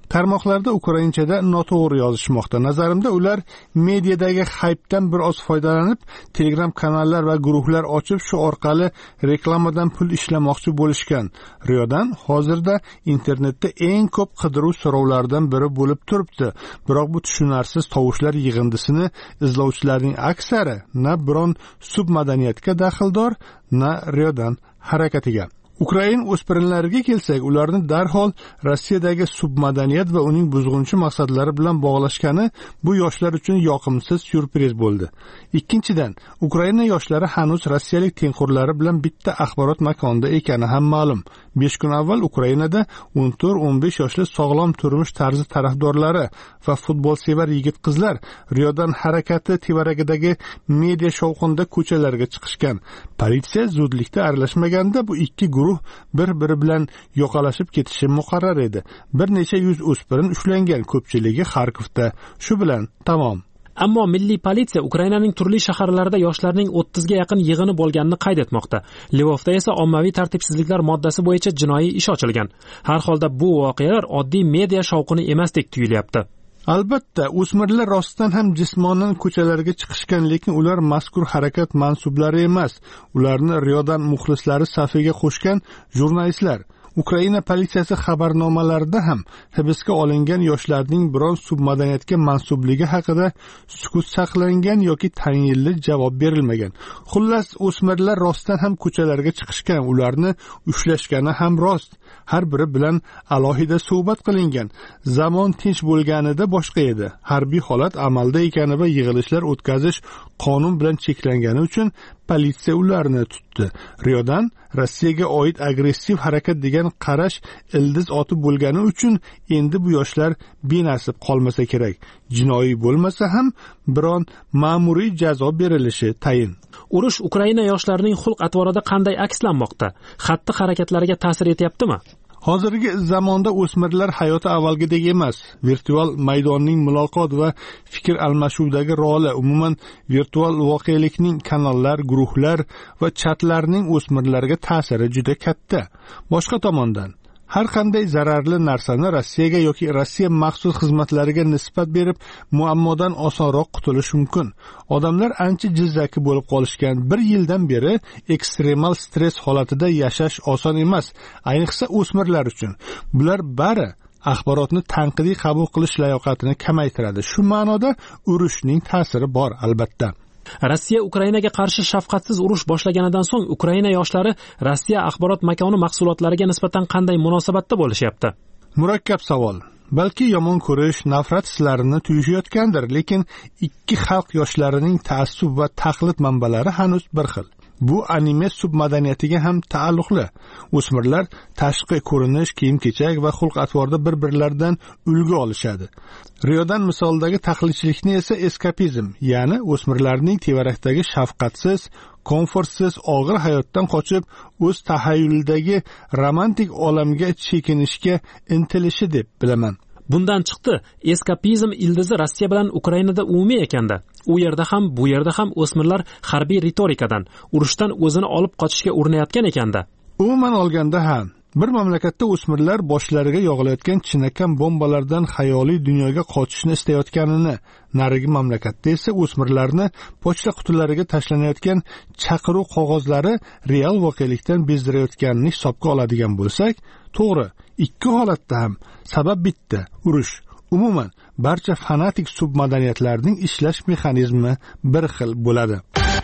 Tarmoqlarda ukrainchada noto'g'ri yozishmoqda. Nazarimda ular mediadagi haypdan biroz foydalanib, Telegram kanallar va guruhlar ochib, shu orqali reklamadan pul ishlamoqchi bo'lishgan. Riodan hozirda internetda eng ko'p qidiruv so'rovlaridan biri bo'lib turibdi. Biroq bu tushunarsiz tovushlar yig'indisini izlovchilarning aksari na biron submadaniyatga daxldor, na Riodan harakatiga. Ukrain o'spirinlariga kelsak, ularni darhol Rossiyadagi submadaniyat va uning buzg'unchi maqsadlari bilan bog'lashgani bu yoshlar uchun yoqimsiz syurpriz bo'ldi. Ikkinchidan, Ukraina yoshlari hanuz rossiyalik tengqurlari bilan bitta axborot makonida ekani ham ma'lum. besh kun avval Ukrainada o'n to'rt o'n besh yoshli sog'lom turmush tarzi tarafdorlari va futbolsevar yigit-qizlar Riodan harakati tevaragidagi media shovqinda ko'chalarga chiqishgan. Politsiya zudlikda aralashmaganda bu ikki guruh bir-biri bilan yo'qolashib ketishi muqarrar edi. Bir necha yuz o'spirin ushlangan, ko'pchiligi Xarkovda. Shu bilan tamom. Ammo milliy politsiya Ukrainaning turli shaharlarida yoshlarning o'ttizga yaqin yig'ini bo'lganini qayd etmoqda. Lvovda esa ommaviy tartibsizliklar moddasi bo'yicha jinoiy ish ochilgan. Har holda bu voqealar oddiy media shovqini emasdek tuyulyapti. Albatta, o'smirlar rostdan ham jismonan ko'chalarga chiqishgan, lekin ular mazkur harakat mansublari emas. Ularni Riodan muxlislari safiga qo'shgan jurnalistlar. Ukraina politsiyasi xabarnomalarida ham hibsga olingan yoshlarning biron submadaniyatga mansubligi haqida sukut saqlangan yoki tayinli javob berilmagan. Xullas, o'smirlar rostdan ham ko'chalarga chiqishgan, ularni ushlashgani ham rost. Har biri bilan alohida suhbat qilingan. Zamon tinch bo'lganida boshqa edi. Harbiy holat amalda ekani va yig'ilishlar o'tkazish qonun bilan cheklangani uchun politsiya ularni tutdi. Riodan Rossiyaga oid agressiv harakat degan qarash ildiz otib bo'lgani uchun endi bu yoshlar benasib qolmasa kerak. Jinoiy bo'lmasa ham biron ma'muriy jazo berilishi tayin. Urush Ukraina yoshlarining xulq-atvorida qanday akslanmoqda? Xatti harakatlariga ta'sir etyaptimi? Hozirgi zamonda o'smirlar hayoti avvalgidek emas. Virtual maydonning muloqot va fikr almashuvdagi roli, umuman virtual voqelikning kanallar, guruhlar va chatlarning o'smirlarga ta'siri juda katta. Boshqa tomondan, har qanday zararli narsani Rossiyaga yoki Rossiya maxsus xizmatlariga nisbat berib, muammodan osonroq qutulish mumkin. Odamlar ancha jizzaki bo'lib qolishgan. Bir yildan beri ekstremal stress holatida yashash oson emas, ayniqsa o'smirlar uchun. Bular bari axborotni tanqidiy qabul qilish layoqatini kamaytiradi. Shu ma'noda urushning ta'siri bor, albatta. Rossiya Ukrainaga qarshi shafqatsiz urush boshlaganidan so'ng Ukraina yoshlari Rossiya axborot makoni mahsulotlariga nisbatan qanday munosabatda bo'lishyapti? Murakkab savol. Balki yomon ko'rish, nafrat hislarini tuyishayotgandir, lekin ikki xalq yoshlarining ta'assub va taqlid manbalari hanuz bir xil. Bu anime submadaniyatiga ham taalluqli. O'smirlar tashqi ko'rinish, kiyim-kechak va xulq-atvorda bir-birlaridan ulgu olishadi. Riodan misoldagi taqlidchilikni esa eskapizm, ya'ni o'smirlarning tevarakdagi shafqatsiz, komfortsiz og'ir hayotdan qochib, o'z tahayyulidagi romantik olamga chekinishga intilishi deb bilaman. Bundan chiqdi, eskapizm ildizi Rossiya bilan Ukrainada umumiy ekanda. U yerda ham, bu yerda ham o'smirlar harbiy ritorikadan, urushdan o'zini olib qochishga urinayotgan ekanda. Umuman olganda ham bir mamlakatda o'smirlar boshlariga yog'ilayotgan chinakam bombalardan xayoliy dunyoga qochishni istayotganini, narigi mamlakatda esa o'smirlarni pochta qutilariga tashlanayotgan chaqiruv qog'ozlari real voqelikdan bezdirayotganini hisobga oladigan bo'lsak, to'g'ri, ikki holatda ham sabab bitta, urush. Umuman, barcha fanatik submadaniyatlarning ishlash mexanizmi bir xil bo'ladi.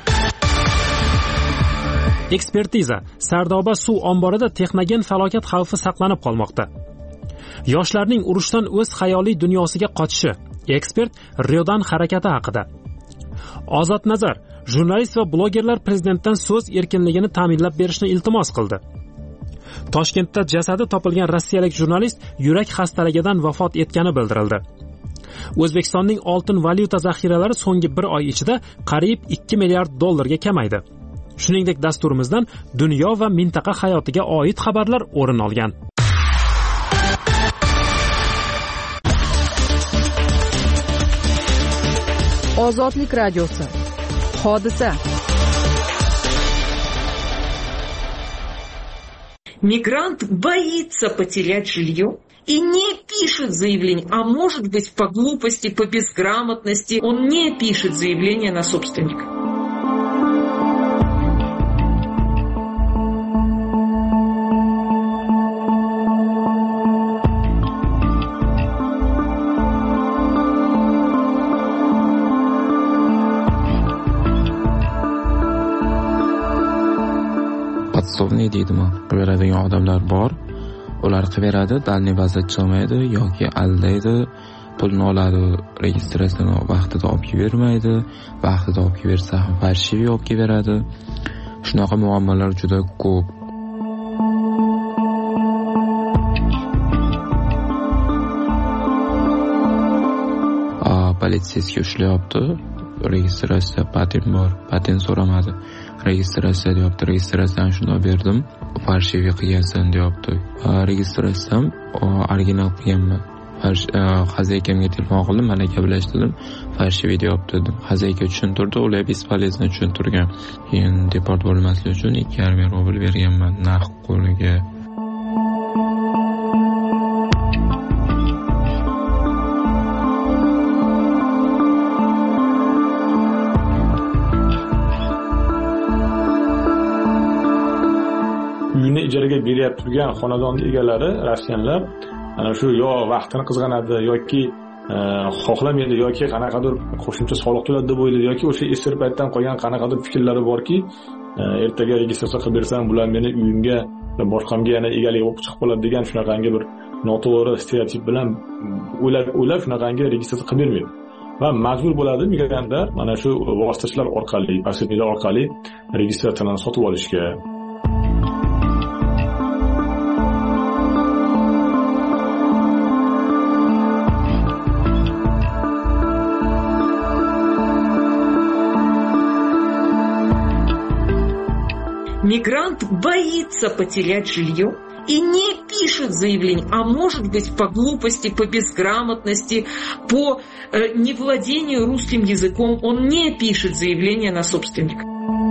Ekspertiza: Sardoba suv omborida texnogen falokat xavfi saqlanib qolmoqda. Yoshlarning urushdan o'z xayoliy dunyosiga qochishi. Ekspert Riodan harakati haqida. Ozod Nazar: jurnalist va blogerlar prezidentdan so'z erkinligini ta'minlab berishni iltimos qildi. Toshkentda jasadi topilgan rossiyalik jurnalist yurak xastaligidan vafot etgani bildirildi. O'zbekistonning oltin valyuta zaxiralari so'nggi bir oy ichida qariyb ikki milliard dollarga kamaydi. Shuningdek, dasturimizdan dunyo va mintaqa hayotiga oid xabarlar o'rin olgan. Ozodlik radiosi. Hodisa. Мигрант боится потерять жилье и не пишет заявление, а может быть по глупости, по безграмотности, он не пишет заявление на собственника. Podsovniy deydimi, beradigan odamlar bor. Ular qilaveradi, dalniy vaziyat olmaydi yoki aldaydi, pulni oladi, registratsiyani vaqtida olib bermaydi, vaqtida olib bersa ham farshiviy olib beradi. Shunaqa muammolar juda ko'p. Politsiyasiga ushlayapti. Registratsiya patent bor, patent so'ramadi. Registratsiya deyapti, registratsiyani shunday berdim, farshiviy qilgansan deyapti. Registratsiyam original qilganman. Xazaykamga telefon qildim, mana gaplashdim, farshiviy deyapti dedim. Xazayka tushuntirdi, ular bespolezno tushuntirgan. Keyin deport bo'lmaslik uchun ikki yarim ming rubl berganman naqd qo'liga. Uyini ijaraga berib turgan xonadon egalari rossiyanlar ana shu yo vaqtini qizg'anadi yoki xohlamaydi yoki qanaqadir qo'shimcha soliq to'ladi deb o'ylaydi yoki o'sha esir paytdan qolgan qanaqadir fikrlari borki, ertaga registratsiya qilib bersam bular meni uyimga boshqamga yana egalik bo'lib chiqib qoladi degan shunaqangi bir noto'g'ri stereotip bilan o'ylab o'ylab shunaqangi registratsiya qilib bermaydi. Va majbur bo'ladi migrantlar mana shu vositachilar orqali, posredniklar orqali registratsiyani sotib olishga. Мигрант боится потерять жилье и не пишет заявление, а может быть по глупости, по безграмотности, по э, невладению русским языком, он не пишет заявление на собственника.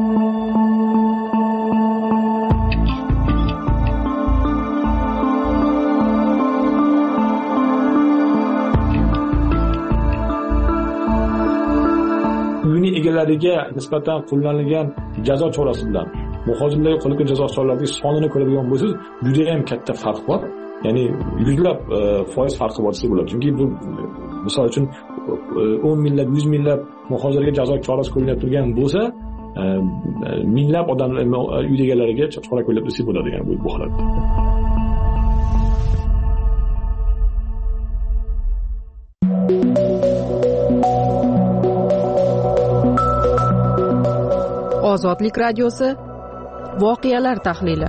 Uyini egalariga nisbatan qo'llanilgan jazo chorasi bilan muhojirlarga qo'llangan jazo choralarining sonini ko'radigan bo'lsangiz, juda ham katta farq bor. Ya'ni yuzlab foiz farqi bor desa bo'ladi. Chunki bu misol uchun o'n minglab, yuz minglab muhojirga jazo chorasi qo'llanib turgan bo'lsa, minglab odamlar uy egalariga chora qo'llab desa bo'ladi, ya'ni bu holatda. Ozodlik radiosi voqealar tahlili.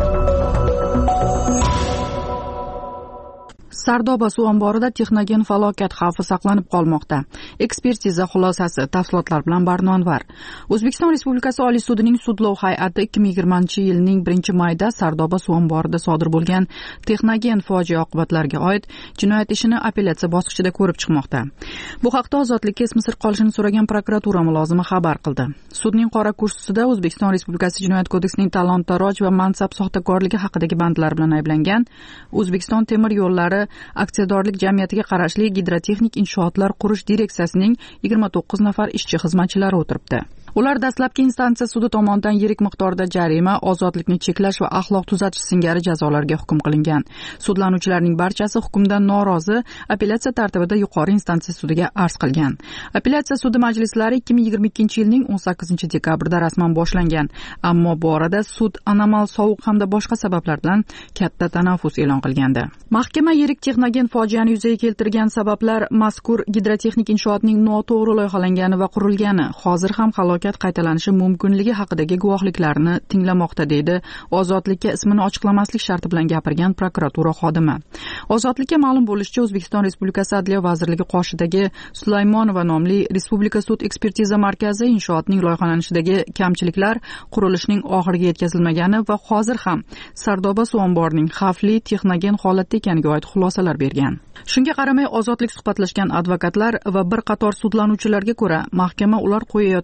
Sardoba suv omborida texnogen falokat xavfi saqlanib qolmoqda. Ekspertiza xulosasi, tafsilotlar bilan Barnonvar. O'zbekiston Respublikasi Oliy sudining sudlov hay'ati ikki ming yigirmanchi yilning birinchi mayida Sardoba suv omborida sodir bo'lgan texnogen fojia oqibatlariga oid jinoyat ishini apellyatsiya bosqichida ko'rib chiqmoqda. Bu haqda Ozodlikka ismi sir qolishini so'ragan prokuratura mulozimi xabar qildi. Sudning qora kursisida O'zbekiston Respublikasi Jinoyat kodeksining talon-taroj va mansab soxtakorligi haqidagi bandlar bilan ayblangan O'zbekiston temir yo'llari aksiyadorlik jamiyatiga qarashli gidrotexnik inshootlar qurish direksiyasining yigirma to'qqiz nafar ishchi xizmatchilari o'tiribdi. Ular dastlabki instansiya sudi tomonidan yirik miqdorda jarima, ozodlikni cheklash va axloq tuzatish singari jazolarga hukm qilingan. Sudlanuvchilarning barchasi hukmdan norozi, apellyatsiya tartibida yuqori instansiya sudiga arz qilgan. Apellyatsiya sudi majlislari ikki ming yigirma ikkinchi yilning o'n sakkizinchi dekabrida rasman boshlangan, ammo bu orada sud anomal sovuq hamda boshqa sabablardan katta tanaffus e'lon qilgandi. Mahkama yirik texnogen fojiani yuzaga keltirgan sabablar mazkur gidrotexnik inshootning noto'g'ri loyihalangani va qurilgani, hozir ham halokat qaytalanishi mumkinligi haqidagi guvohliklarni tinglamoqda, deydi Ozodlikka ismini ochiqlamaslik sharti bilan gapirgan prokuratura xodimi. Ozodlikka ma'lum bo'lishicha, O'zbekiston Respublikasi Adliya vazirligi qoshidagi Sulaymonova nomli Respublika sud ekspertiza markazi inshootning loyihalanishidagi kamchiliklar, qurilishning oxiriga yetkazilmagani va hozir ham Sardoba suv omborining xavfli texnogen holatda ekaniga oid xulosalar bergan. Shunga qaramay, Ozodlik suhbatlashgan advokatlar va bir qator sudlanuvchilarga ko'ra, mahkama ular qo'yayotgan savol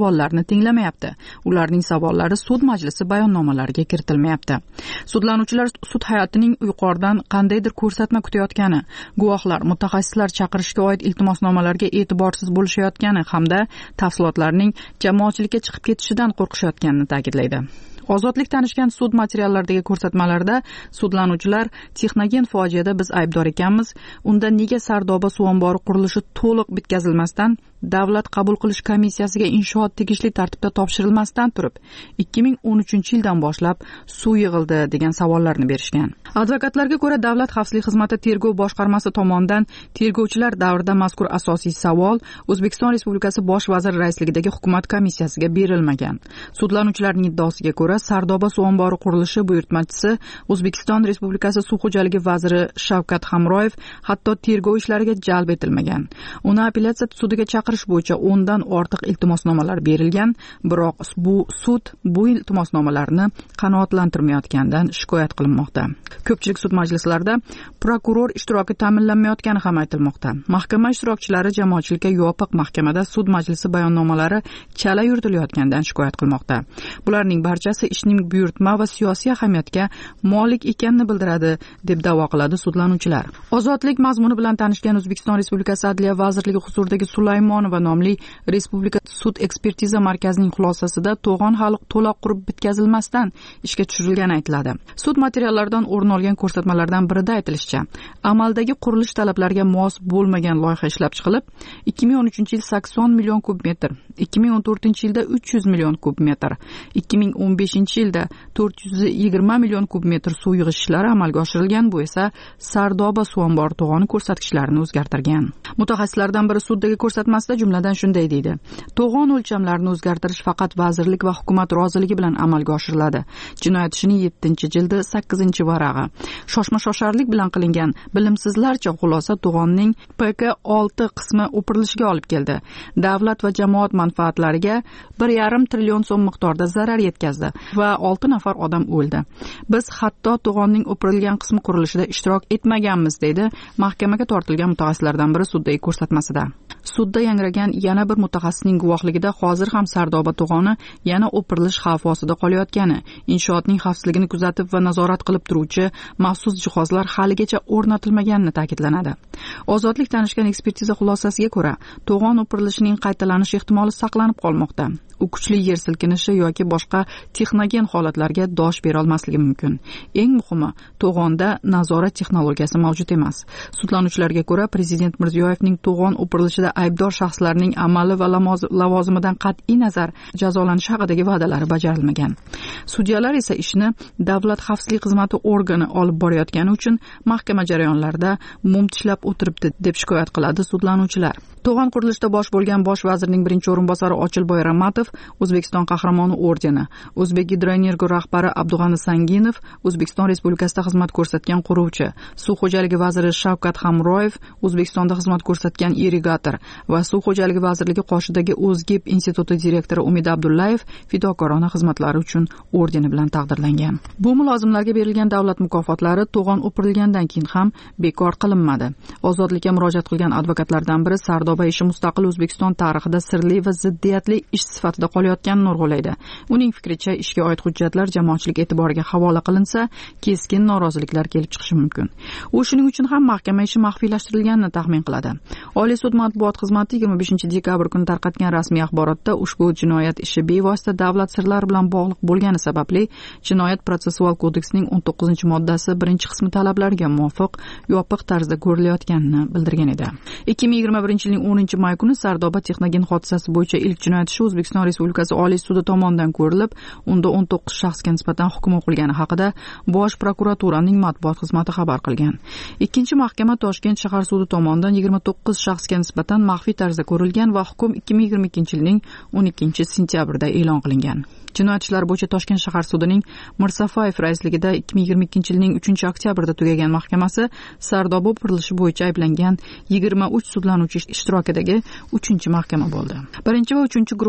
savollarni tinglamayapti. Ularning savollari sud majlisi bayonnomalariga kiritilmayapti. Sudlanuvchilar sud hayotining yuqoridan qandaydir ko'rsatma kutayotgani, guvohlar, mutaxassislar chaqirishga oid iltimosnomalarga e'tiborsiz bo'lishayotgani hamda tafsilotlarning jamoatchilikka chiqib ketishidan qo'rqishayotganini ta'kidlaydi. Ozodlik tanishgan sud materiallaridagi ko'rsatmalarda sudlanuvchilar texnogen fojiada biz aybdor ekanmiz, unda nega Sardoba suv ombori qurilishi to'liq bitkazilmasdan davlat qabul qilish komissiyasiga inshoot tegishli tartibda topshirilmasdan turib ikki ming o'n uchinchi yildan boshlab suv yig'ildi degan savollarni berishgan. Advokatlarga ko'ra davlat xavfsizlik xizmati tergov boshqarmasi tomonidan tergovchilar davrida mazkur asosiy savol O'zbekiston Respublikasi bosh vaziri raisligidagi hukumat komissiyasiga berilmagan. Sudlanuvchilarning iddaosiga ko'ra Sardoba suv ombori qurilishi buyurtmachisi O'zbekiston Respublikasi suv xo'jaligi vaziri Shavkat Hamroyev hatto tergov ishlariga jalb etilmagan. Uni apellyatsiya sudiga chaqirish bo'yicha o'ndan ortiq iltimosnomalar berilgan, biroq bu sud bu iltimosnomalarni qanoatlantirmayotganidan shikoyat qilinmoqda. Ko'pchilik sud majlislarida prokuror ishtiroki ta'minlanmayotgani ham aytilmoqda. Mahkama ishtirokchilari jamoatchilikka yopiq mahkamada sud majlisi bayonnomalari chala yuritilayotganidan shikoyat qilmoqda. Bularning barchasi ishning buyurtma va siyosiy ahamiyatga molik ekanini bildiradi, deb da'vo qiladi sudlanuvchilar. Ozodlik mazmuni bilan tanishgan O'zbekiston Respublikasi Adliya vazirligi huzuridagi Sulaymonova nomli Respublika sud ekspertiza markazining xulosasida to'g'on hali to'liq qurib bitkazilmasdan ishga tushirilgani aytiladi. Sud materiallaridan o'rin olgan ko'rsatmalardan birida aytilishicha, amaldagi qurilish talablariga mos bo'lmagan loyiha ishlab chiqilib, ikki ming o'n uchinchi yil sakson million kub metr, ikki ming o'n to'rtinchi yilda uch yuz million kub metr, ikki ming o'n beshinchi yilda to'rt yuz yigirma million kub metr suv yig'ish ishlari amalga oshirilgan. Bu esa Sardoba suv ombori to'g'oni ko'rsatkichlarini o'zgartirgan. Mutaxassislardan biri suddagi ko'rsatmasida jumladan shunday deydi: to'g'on o'lchamlarini o'zgartirish faqat vazirlik va hukumat roziligi bilan amalga oshiriladi. Jinoyat ishining yettinchi jildi sakkizinchi varag'i. Shoshma-shosharlik bilan qilingan bilimsizlarcha xulosa to'g'onning P K olti qismi o'pirilishiga olib keldi. Davlat va jamoat manfaatlariga bir yarim trillion so'm miqdorda zarar yetkazdi va olti nafar odam o'ldi. Biz hatto to'g'onning o'pirilgan qismi qurilishida ishtirok etmaganmiz, deydi mahkamaga tortilgan mutaxassislardan biri suddagi ko'rsatmasida. Sudda yangragan yana bir mutaxassisning guvohligida hozir ham Sardoba to'g'oni yana o'pirilish xavfi ostida qolayotgani, inshootning xavfsizligini kuzatib va nazorat qilib turuvchi maxsus jihozlar haligacha o'rnatilmaganini ta'kidlanadi. Ozodlik tanishgan ekspertiza xulosasiga ko'ra, to'g'on o'pirilishining qaytalanish ehtimoli saqlanib qolmoqda. U kuchli yer silkinishi yoki boshqa texnogen holatlarga dosh bera olmasligi mumkin. Eng muhimi, to'g'onda nazorat texnologiyasi mavjud emas. Sudlanuvchilarga ko'ra, prezident Mirziyoyevning to'g'on o'pirilishida aybdor shaxslarning amali va lavozimidan qat'iy nazar jazolanishi haqidagi va'dalari bajarilmagan. Sudyalar esa ishni davlat xavfsizlik xizmati organi olib borayotgani uchun mahkama jarayonlarida mum tishlab o'tiribdi, deb shikoyat qiladi sudlanuvchilar. To'g'on qurilishida bosh bo'lgan bosh vazirning birinchi o'rinbosari Ochilboy Ramatov O'zbekiston qahramoni ordeni, O'zbek Gidroenergo rahbari Abdug'ani Sanginov O'zbekiston Respublikasida xizmat ko'rsatgan quruvchi, suv xo'jaligi vaziri Shavkat Hamroyev O'zbekistonda xizmat ko'rsatgan irrigator va suv xo'jaligi vazirligi qoshidagi O'zgib instituti direktori Umid Abdullayev fidokorona xizmatlari uchun ordeni bilan taqdirlangan. Bu mulozimlarga berilgan davlat mukofotlari to'g'on o'pirilgandan keyin ham bekor qilinmadi. Ozodlikka murojaat qilgan advokatlardan biri Sardoba ishi mustaqil O'zbekiston tarixida sirli va ziddiyatli ish sifatida qolayotganini urg'ulaydi. Uning fikricha, ishga oid hujjatlar jamoatchilik e'tiboriga havola qilinsa, keskin noroziliklar kelib chiqishi mumkin. U shuning uchun ham mahkama ishi maxfiylashtirilganini taxmin qiladi. Oliy sud matbuot xizmati yigirma beshinchi dekabr kuni tarqatgan rasmiy axborotda ushbu jinoyat ishi bevosita davlat sirlari bilan bog'liq bo'lgani sababli Jinoyat protsessual kodeksining o'n to'qqizinchi moddasi birinchi qismi talablariga muvofiq yopiq tarzda ko'rilayotganini bildirgan edi. ikki ming yigirma birinchi yilning o'ninchi may kuni Sardoba texnogen hodisasi bo'yicha ilk jinoyat ishi O'zbekiston Respublikasi Oliy sudi tomonidan ko'rilib, unda o'n to'qqiz shaxsga nisbatan hukm o'qilgani haqida Bosh prokuraturaning matbuot xizmati xabar qilgan. Ikkinchi mahkama Toshkent shahar sudi tomonidan yigirma to'qqiz shaxsga nisbatan maxfiy tarzda ko'rilgan va hukm ikki ming yigirma ikkinchi yilning o'n ikkinchi sentyabrida e'lon qilingan. Jinoyat ishlari bo'yicha Toshkent shahar sudining Mirsafayev raisligida ikki ming yigirma ikkinchi yilning uchinchi oktyabrida tugagan mahkamasi Sardoba o'pirilishi bo'yicha ayblangan yigirma uch sudlanuvchi ishtirokidagi uchinchi mahkama bo'ldi. Birinchi va uchinchi guruh sudlanuvchilari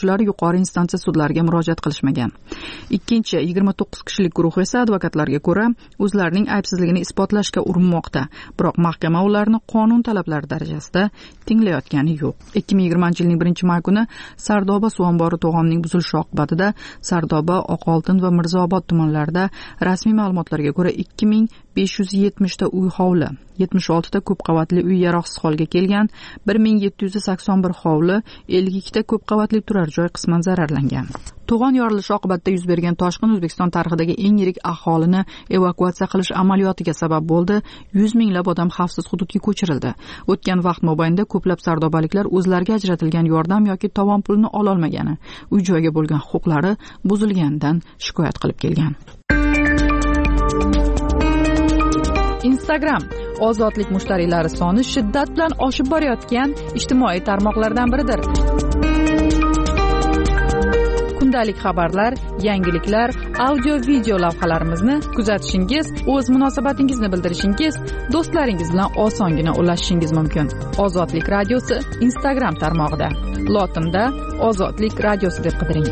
ayblovchilari yuqori instansiya sudlariga murojaat qilishmagan. Ikkinchi yigirma to'qqiz kishilik guruh esa advokatlarga ko'ra o'zlarining aybsizligini isbotlashga urinmoqda, biroq mahkama ularni qonun talablari darajasida tinglayotgani yo'q. ikki ming yigirmanchi yilning birinchi may kuni Sardoba suv ombori to'g'onining buzilishi oqibatida Sardoba, Oqoltin va Mirzaobod tumanlarida rasmiy ma'lumotlarga ko'ra ikki ming besh yuz yetmish ta uy hovli, yetmish olti ta ko'p qavatli uy yaroqsiz holga kelgan, bir ming yetti yuz sakson bir hovli, ellik ikki ta ko'p qavatli turar joy qisman zararlangan. To'g'on yorilishi oqibatida yuz bergan toshqin O'zbekiston tarixidagi eng yirik aholini evakuatsiya qilish amaliyotiga sabab bo'ldi. yuz minglab odam xavfsiz hududga ko'chirildi. O'tgan vaqt mobaynida ko'plab sardobaliklar o'zlariga ajratilgan yordam yoki tovon pulini ola olmagani, uy joyga bo'lgan huquqlari buzilganidan shikoyat qilib kelgan. Instagram ozodlik mushtariylari soni shiddat bilan oshib borayotgan ijtimoiy tarmoqlardan biridir. Kundalik xabarlar, yangiliklar, audio video lavhalarimizni kuzatishingiz, o'z munosabatingizni bildirishingiz, do'stlaringiz bilan osongina ulashishingiz mumkin. Ozodlik radiosi Instagram tarmog'ida. Lotinda Ozodlik radiosi deb qidiring.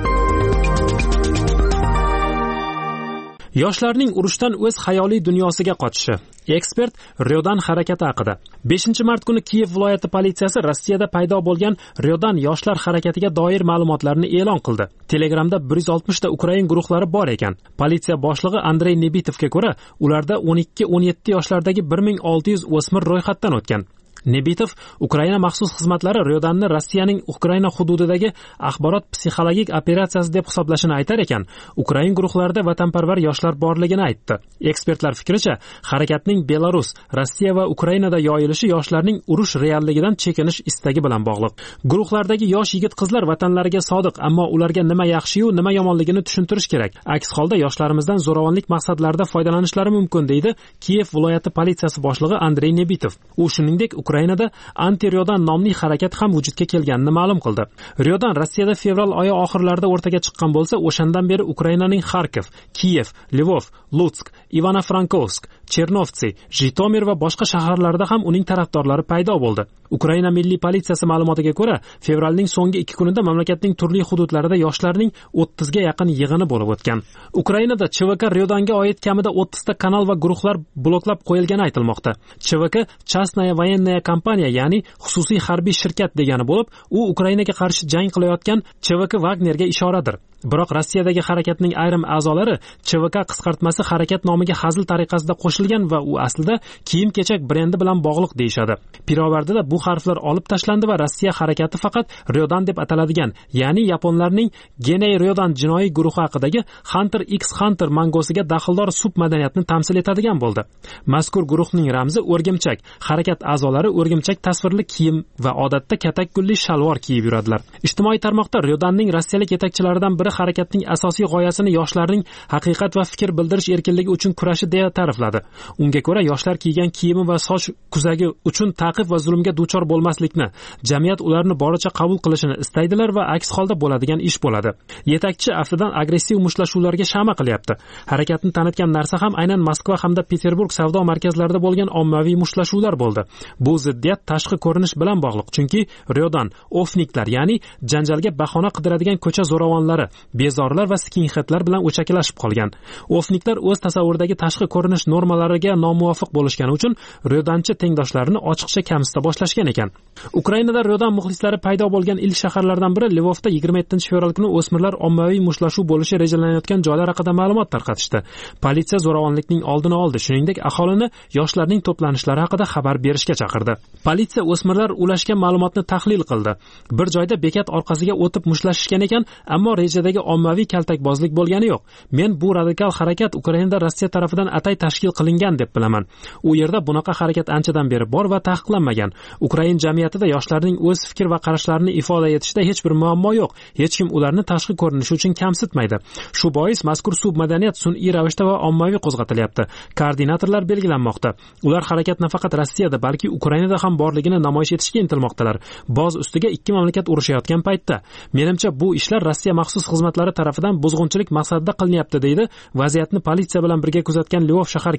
Yoshlarning urushdan o'z xayoliy dunyosiga qochishi. Ekspert Ryodan harakati haqida. beshinchi mart kuni Kiyev viloyati politsiyasi Rossiyada paydo bo'lgan Ryodan yoshlar harakatiga doir ma'lumotlarni e'lon qildi. Telegramda bir yuz oltmish ta Ukrain guruhlari bor ekan. Politsiya boshlig'i Andrey Nebitovga ko'ra, ularda o'n ikki o'n yetti yoshlardagi bir ming olti yuz o'smir ro'yxatdan o'tgan. Nebitov Ukraina maxsus xizmatlari Ryodanni Rossiyaning Ukraina hududidagi axborot psixologik operatsiyasi deb hisoblashini aytar ekan, Ukrain guruhlarida vatanparvar yoshlar borligini aytdi. Ekspertlar fikricha, harakatning Belarus, Rossiya va Ukrainada yoyilishi yoshlarning urush realligidan chekinish istagi bilan bog'liq. Guruhlardagi yosh yigit-qizlar vatanlariga sodiq, ammo ularga nima yaxshi-yu, nima yomonligini tushuntirish kerak. Aks holda yoshlarimizdan zo'ravonlik maqsadlarida foydalanishlari mumkin, deydi Kiyev viloyati politsiyasi boshlig'i Andrey Nebitov. U shuningdek Ukrainada anti-Ryodan nomli harakat ham vujudga kelganini ma'lum qildi. Ryodan Rossiyada fevral oyi oxirlarida o'rtaga chiqqan bo'lsa, o'shandan beri Ukrainaning Xarkov, Kiyev, Lvov, Lutsk, Ivano-Frankovsk, Chernovtsi, Jitomir va boshqa shaharlarda ham uning tarafdorlari paydo bo'ldi. Ukraina milliy politsiyasi ma'lumotiga ko'ra, fevralning so'nggi ikki kunida mamlakatning turli hududlarida yoshlarning o'ttizga yaqin yig'ini bo'lib o'tgan. Ukrainada Ch V K Ryodanga oid kamida o'ttiz ta kanal va guruhlar bloklab qo'yilgani aytilmoqda. Ch V K Chastnaya voyenная kompaniya, ya'ni xususiy harbiy shirkat degani bo'lib, u Ukrainaga qarshi jang qilayotgan Ch V K Wagnerga ishoradir. Biroq Rossiyadagi harakatning ayrim a'zolari Ch V K qisqartmasi harakat nomiga hazil tariqasida qo'shilgan va u aslida kiyim-kechak brendi bilan bog'liq deyshadi. Pirovardida bu harflar olib tashlandi va Rossiya harakati faqat Ryodan deb ataladigan, ya'ni yaponlarning Genei Ryodan jinoiy guruhi haqidagi Hunter X Hunter mangosiga daxldor submadaniyatni tamsil etadigan bo'ldi. Mazkur guruhning ramzi o'rgimchak. Harakat a'zolari o'rgimchak tasvirli kiyim va odatda katak gulli shalvor kiyib yuradilar. Ijtimoiy tarmoqda Ryodanning rossiyalik yetakchilaridan biri harakatning asosiy g'oyasini yoshlarning haqiqat va fikr bildirish erkinligi uchun kurashi deya ta'rifladi. Unga ko'ra, yoshlar kiygan kiyimi va soch kuzagi uchun ta'qib va zulmga duchor bo'lmaslikni, jamiyat ularni boricha qabul qilishini istaydilar va aks holda bo'ladigan ish bo'ladi. Yetakchi aftidan agressiv mushtlashuvlarga shama qilyapti. Harakatni tanitgan narsa ham aynan Moskva hamda Peterburg savdo markazlarida bo'lgan ommaviy mushtlashuvlar bo'ldi. Bu ziddiyat tashqi ko'rinish bilan bog'liq, chunki Ryodan ofniklar, ya'ni janjalga bahona qidiradigan ko'cha zo'ravonlari, bezorlar va skinheadlar bilan o'chakilashib qolgan. Ofniklar o'z tasavvuridagi tashqi ko'rinish normalariga nomuvofiq bo'lishgani uchun Ryodanchi tengdoshlarini ochiqcha kamsita boshlashgan ekan. Ukrainada Ryodan muxlislari paydo bo'lgan ilk shaharlardan biri Lvovda yigirma yettinchi fevral kuni o'smirlar ommaviy mushlashuv bo'lishi rejalanayotgan joylar haqida ma'lumot tarqatishdi. Politsiya zo'ravonlikning oldini oldi, shuningdek aholini yoshlarning to'planishlari haqida xabar berishga chaqirdi. Politsiya o'smirlar ulashgan ma'lumotni tahlil qildi. Bir joyda bekat orqasiga o'tib mushlashishgan ekan, ammo rejadagi ommaviy kaltakbozlik bo'lgani yo'q. Men bu radikal harakat Ukrainada Rossiya tarafidan atay tashkil qilingan deb bilaman. U yerda bunaqa harakat anchadan beri bor va taqiqlanmagan. Ukrain jamiyatida yoshlarning o'z fikr va qarashlarini ifoda etishda hech bir muammo yo'q. Hech kim ularni tashqi ko'rinishi uchun kamsitmaydi. Shu bois mazkur submadaniyat sun'iy ravishda va ommaviy qo'zg'atilyapti. Koordinatorlar belgilanmoqda. Ular harakat nafaqat Rossiyada, balki Ukrainada ham borligini namoyish etishga intilmoqdalar. Boz ustiga ikki mamlakat urushayotgan paytda. Menimcha bu ishlar Rossiya maxsus xizmatlari tarafidan buzg'unchilik maqsadida qilinyapti, deydi vaziyatni politsiya bilan birga kuzatgan Lvov shahar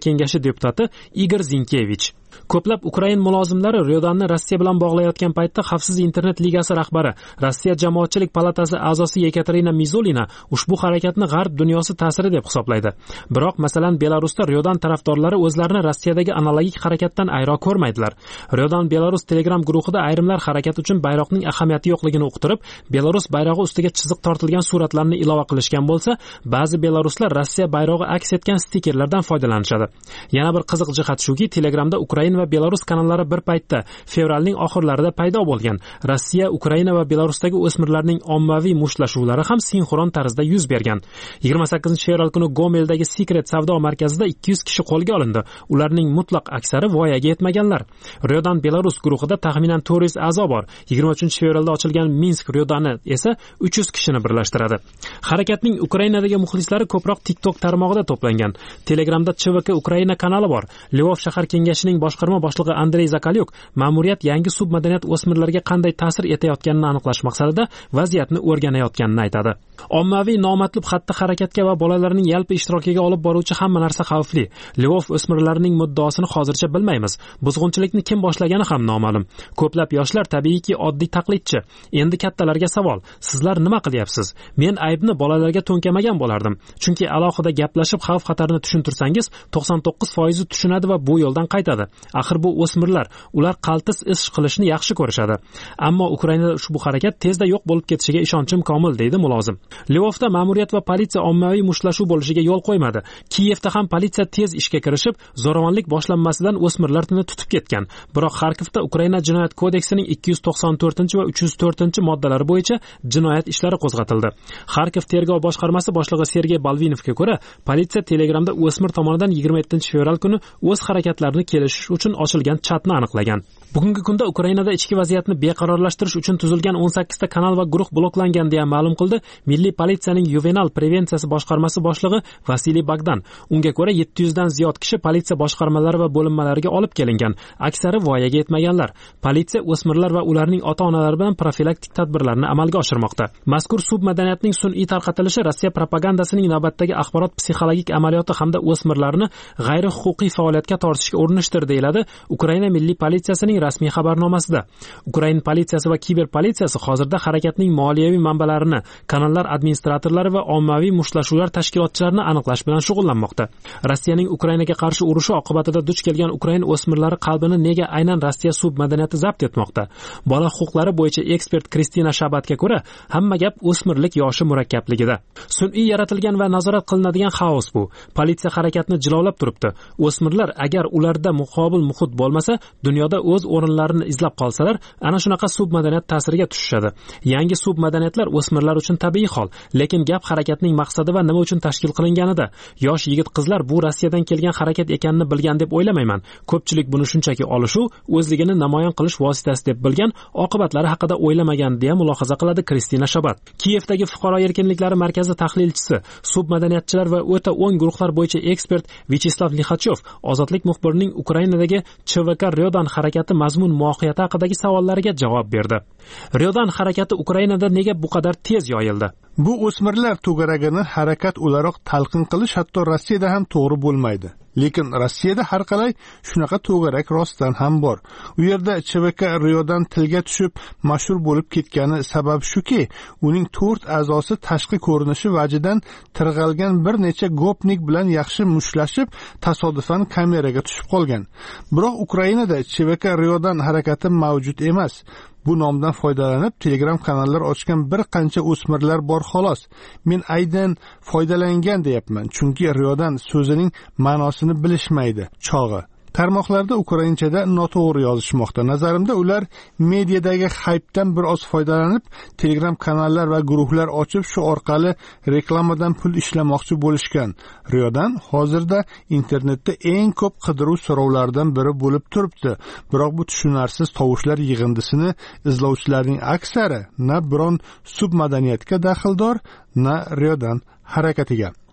kengashi deputati Igor Zinkevich. Ko'plab Ukrain mulozimlari Ryodanni Rossiya bilan bog'layotgan paytda Xavfsiz internet ligasi rahbari, Rossiya jamoatchilik palatasi a'zosi Yekaterina Mizulina ushbu harakatni g'arb dunyosi ta'siri deb hisoblaydi. Biroq, masalan, Belarusda Ryodan tarafdorlari o'zlarini Rossiyadagi analogik harakatdan ayro ko'rmaydilar. Ryodan Belarus Telegram guruhida ayrimlar harakat uchun bayroqning ahamiyati yo'qligini uqtirib, Belarus bayrog'i ustiga chiziq tortilgan suratlarni ilova qilishgan bo'lsa, ba'zi belaruslar Rossiya bayrog'i aks etgan stikerlardan foydalanishadi. Yana bir qiziq jihat shuki, Telegramda Ukraina va Belarus kanallari bir paytda fevralning oxirlarida paydo bo'lgan. Rossiya, Ukraina va Belarusdagi o'smirlarning ommaviy mushtlashuvlari ham sinxron tarzda yuz bergan. yigirma sakkizinchi fevral kuni Gomeldagi Secret savdo markazida ikki yuz kishi qo'lga olindi. Ularning mutlaq aksari voyaga yetmaganlar. Ryodan Belarus guruhida taxminan to'rt yuz a'zo bor. yigirma uchinchi fevralda ochilgan Minsk Ryodani esa uch yuz kishini birlashtiradi. Harakatning Ukrainadagi muxlislari ko'proq TikTok tarmog'ida to'plangan. Telegramda C V K Ukraina kanali bor. Lvov shahar kengashining boshqarma boshlig'i Andrey Zakalyuk ma'muriyat yangi submadaniyat o'smirlarga qanday ta'sir etayotganini aniqlash maqsadida vaziyatni o'rganayotganini aytadi. Ommaviy nomatlub xatti-harakatga va bolalarning yalpi ishtirokiga olib boruvchi hamma narsa xavfli. Lvov o'smirlarining muddaosini hozircha bilmaymiz. Buzg'unchilikni kim boshlagani ham noma'lum. Ko'plab yoshlar tabiiyki oddiy taqlidchi. Endi kattalarga savol: sizlar nima qilyapsiz? Men aybni bolalarga to'nkamagan bo'lardim. Chunki alohida gaplashib xavf-xatarni tushuntirsangiz, to'qson to'qqiz foiz tushunadi va bu yo'ldan qaytadi. Axir bu o'smirlar, ular qaltis ish qilishni yaxshi ko'rishadi. Ammo Ukrainada ushbu harakat tezda yo'q bo'lib ketishiga ishonchim komil, deydi mulozim. Lvovda ma'muriyat va politsiya ommaviy mushtlashuv bo'lishiga yo'l qo'ymadi. Kiyevda ham politsiya tez ishga kirishib, zo'ravonlik boshlanmasidan o'smirlarni tutib ketgan. Biroq Xarkovda Ukraina jinoyat kodeksining ikki yuz to'qson to'rtinchi va uch yuz to'rtinchi moddalari bo'yicha jinoyat ishlari qo'zg'atildi. Xarkov tergov boshqarmasi boshlig'i Sergey Balvinovga ko'ra, politsiya Telegramda o'smir tomonidan yigirma yettinchi fevral kuni o'z harakatlarini kelishish uchun ochilgan chatni aniqlagan. Bugungi kunda Ukrainada ichki vaziyatni beqarorlashtirish uchun tuzilgan o'n sakkizta kanal va guruh bloklangan deya ma'lum qildi Milliy politsiyaning yuvenal prevensiyasi boshqarmasi boshlig'i Vasiliy Bagdan. Unga ko'ra yetti yuz dan ziyod kishi politsiya boshqarmalari va bo'linmalariga olib kelingan. Aksari voyaga yetmaganlar. Politsiya o'smirlar va ularning ota-onalari bilan profilaktik tadbirlarni amalga oshirmoqda. Mazkur submadaniyatning sun'iy tarqatilishi Rossiya propagandasining navbatdagi axborot psixologik amaliyoti hamda o'smirlarni g'ayri-huquqiy faoliyatga tortishga urinishdir, deyiladi Ukraina Milliy politsiyasining rasmiy xabarnomasida. Ukraina politsiyasi va kiber politsiyasi hozirda harakatning moliyaviy manbalarini, kanallar administratorlari va ommaviy mushtlashuvlar tashkilotchilarini aniqlash bilan shug'ullanmoqda. Rossiyaning Ukrainaga qarshi urushi oqibatida duch kelgan Ukraina o'smirlari qalbini nega aynan Rossiya submadaniyati zabt etmoqda? Bola huquqlari bo'yicha ekspert Kristina Shabatga ko'ra, hamma gap o'smirlik yoshi murakkabligida. Sun'iy yaratilgan va nazorat qilinadigan xaos bu. Politsiya harakatni jilovlab turibdi. O'smirlar agar ularda muqobil muhit bo'lmasa, dunyoda o'z o'rinlarini izlab qolsalar, ana shunaqa submadaniyat ta'siriga tushishadi. Yangi submadaniyatlar o'smirlar uchun tabiiy hol, lekin gap harakatning maqsadi va nima uchun tashkil qilinganida. Yosh yigit-qizlar bu Rossiyadan kelgan harakat ekanini bilgan deb o'ylamayman. Ko'pchilik buni shunchaki olishuv, o'zligini namoyon qilish vositasi deb bilgan, oqibatlari haqida o'ylamagan deya mulohaza qiladi Kristina Shabat. Kiyevdagi fuqaro erkinliklari markazi tahlilchisi, submadaniyatchilar va o'ta o'ng guruhlar bo'yicha ekspert Vyacheslav Lixachov Ozodlik muxbirining Ukrainadagi C V K Ryodan harakati mazmun mohiyati haqidagi savollariga javob berdi. Ryodan harakati Ukrainada nega bu qadar tez yoyildi? Bu o'smirlar to'garagini harakat o'laroq talqin qilish hatto Rossiyada ham to'g'ri bo'lmaydi. Lekin Rossiyada har qalay shunaqa to'garak rostdan ham bor. U yerda C V K Ryodan tilga tushib mashhur bo'lib ketgani sabab shuki, uning to'rt a'zosi tashqi ko'rinishi vajidan tirg'algan bir necha gopnik bilan yaxshi mushlashib, tasodifan kameraga tushib qolgan. Biroq Ukrainada C V K Ryodan harakati mavjud emas. Bu nomdan foydalanib Telegram kanallar ochgan bir qancha o'smirlar bor xolos. Men aydan foydalangan deyapman, chunki Ryodan so'zining ma'nosini bilishmaydi. Chog'i tarmoqlarda ukrainchada noto'g'ri yozishmoqda. Nazarimda ular mediadagi haypdan bir oz foydalanib, Telegram kanallar va guruhlar ochib, shu orqali reklamadan pul ishlamoqchi bo'lishgan. Ryodan hozirda internetda eng ko'p qidiruv so'rovlaridan biri bo'lib turibdi. Biroq bu tushunarsiz tovushlar yig'indisini izlovchilarning aksari na biron submadaniyatga daxldor, na Ryodan harakatiga.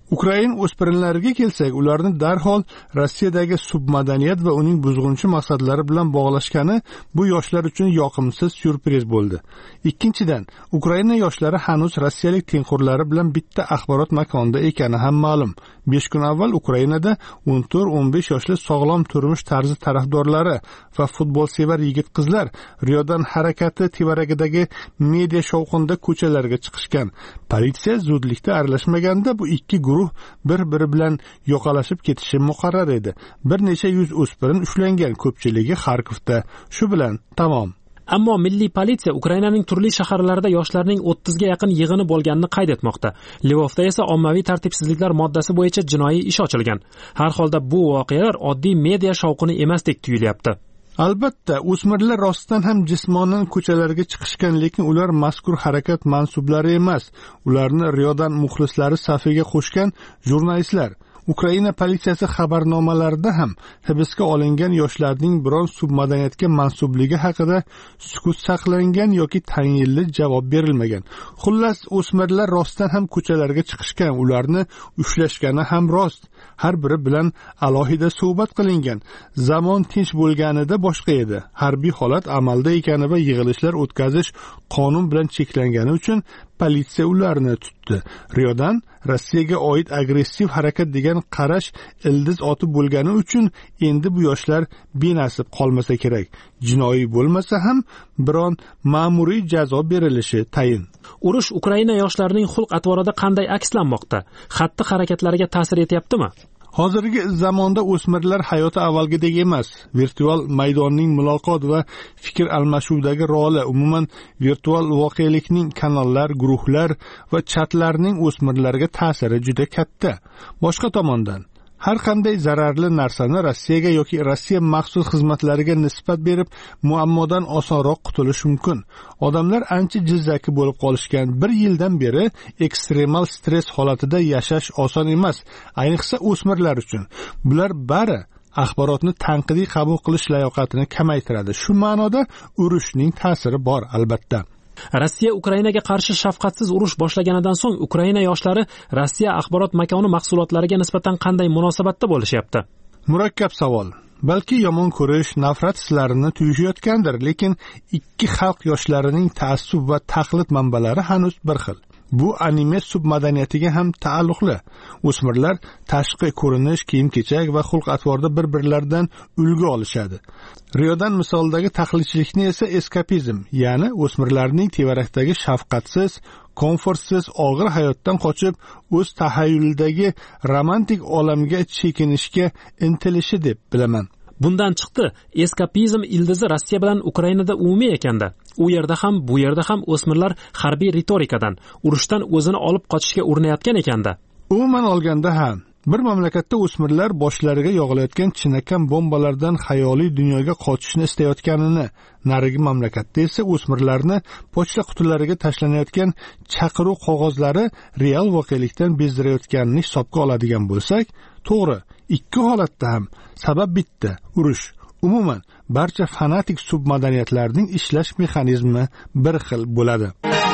Ukrain o'spirinlariga kelsak, ularni darhol Rossiyadagi submadaniyat va uning buzg'unchi maqsadlari bilan bog'lashgani bu yoshlar uchun yoqimsiz syurpriz bo'ldi. Ikkinchidan, Ukraina yoshlari hanuz rossiyalik tengqurlari bilan bitta axborot makonida ekani ham ma'lum. besh kun avval Ukrainada o'n to'rt o'n besh yoshli sog'lom turmush tarzi tarafdorlari va futbolsevar yigit-qizlar Riodan harakati tevaragidagi media shovqinda ko'chalarga chiqishgan. Politsiya zudlikda aralashmaganda bu ikki guruh bir-biri bilan yo'qolashib ketishi muqarrar edi. Bir necha yuz o'spirin ushlangan, ko'pchiligi Xarkovda. Shu bilan tamom. Ammo milliy politsiya Ukrainaning turli shaharlarida yoshlarning o'ttizga yaqin yig'ini bo'lganini qayd etmoqda. Lvovda esa ommaviy tartibsizliklar moddasi bo'yicha jinoiy ish ochilgan. Har holda bu voqealar oddiy media shovqini emasdek tuyulyapti. Albatta, o'smirlar rostdan ham jismonan ko'chalarga chiqishgan, lekin ular mazkur harakat mansublari emas. Ularni Riodan muxlislari safiga qo'shgan jurnalistlar. Ukraina politsiyasi xabarnomalarida ham hibsga olingan yoshlarning biron submadaniyatga mansubligi haqida sukut saqlangan yoki tayinli javob berilmagan. Xullas, o'smirlar rostdan ham ko'chalarga chiqishgan, ularni ushlashgani ham rost. Har biri bilan alohida suhbat qilingan. Zamon tinch bo'lganida boshqa edi. Harbiy holat amalda ekani va yig'ilishlar o'tkazish qonun bilan cheklangani uchun politsiya ularni tutdi. Riodan Rossiyaga oid agressiv harakat degan qarash ildiz otib bo'lgani uchun endi bu yoshlar benasib qolmasa kerak. Jinoiy bo'lmasa ham biron ma'muriy jazo berilishi tayin. Urush Ukraina yoshlarining xulq-atvorida qanday akslanmoqda? Xatti harakatlariga ta'sir etyaptimi? Hozirgi zamonda o'smirlar hayoti avvalgidek emas. Virtual maydonning muloqot va fikr almashuvdagi roli, umuman virtual voqelikning kanallar, guruhlar va chatlarning o'smirlarga ta'siri juda katta. Boshqa tomondan, har qanday zararli narsani Rossiyaga yoki Rossiya maxsus xizmatlariga nisbat berib, muammodan osonroq qutulish mumkin. Odamlar ancha jizzaki bo'lib qolishgan. Bir yildan beri ekstremal stress holatida yashash oson emas, ayniqsa o'smirlar uchun. Bular bari axborotni tanqidiy qabul qilish layoqatini kamaytiradi. Shu ma'noda urushning ta'siri bor, albatta. Rossiya Ukrainaga qarshi shafqatsiz urush boshlaganidan so'ng Ukraina yoshlari Rossiya axborot makoni mahsulotlariga nisbatan qanday munosabatda bo'lishyapti? Murakkab savol. Balki yomon ko'rish, nafrat hislarini tuyishayotgandir, lekin ikki xalq yoshlarining ta'assub va taqlid manbalari hanuz bir xil. Bu anime submadaniyatiga ham taalluqli. O'smirlar tashqi ko'rinish, kiyim-kechak va xulq-atvorda bir-birlaridan ulgu olishadi. Riodan misoldagi taqlidchilikni esa eskapizm, ya'ni o'smirlarning tevarakdagi shafqatsiz, komfortsiz og'ir hayotdan qochib, o'z tahayyulidagi romantik olamga chekinishga intilishi deb bilaman. Bundan chiqdi, eskapizm ildizi Rossiya bilan Ukrainada umumiy ekanda. U yerda ham, bu yerda ham o'smirlar harbiy ritorikadan, urushdan o'zini olib qochishga urinayotgan ekanda. Umuman olganda ham bir mamlakatda o'smirlar boshlariga yog'ilayotgan chinakam bombalardan xayoliy dunyoga qochishni istayotganini, narigi mamlakatda esa o'smirlarni pochta qutilariga tashlanayotgan chaqiruv qog'ozlari real voqelikdan bezdirayotganini hisobga oladigan bo'lsak, to'g'ri, ikki holatda ham sabab bitta, urush. Umuman, barcha fanatik submadaniyatlarning ishlash mexanizmi bir xil bo'ladi.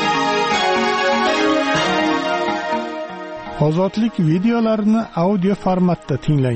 Ozodlik videolarini audio formatda tinglang.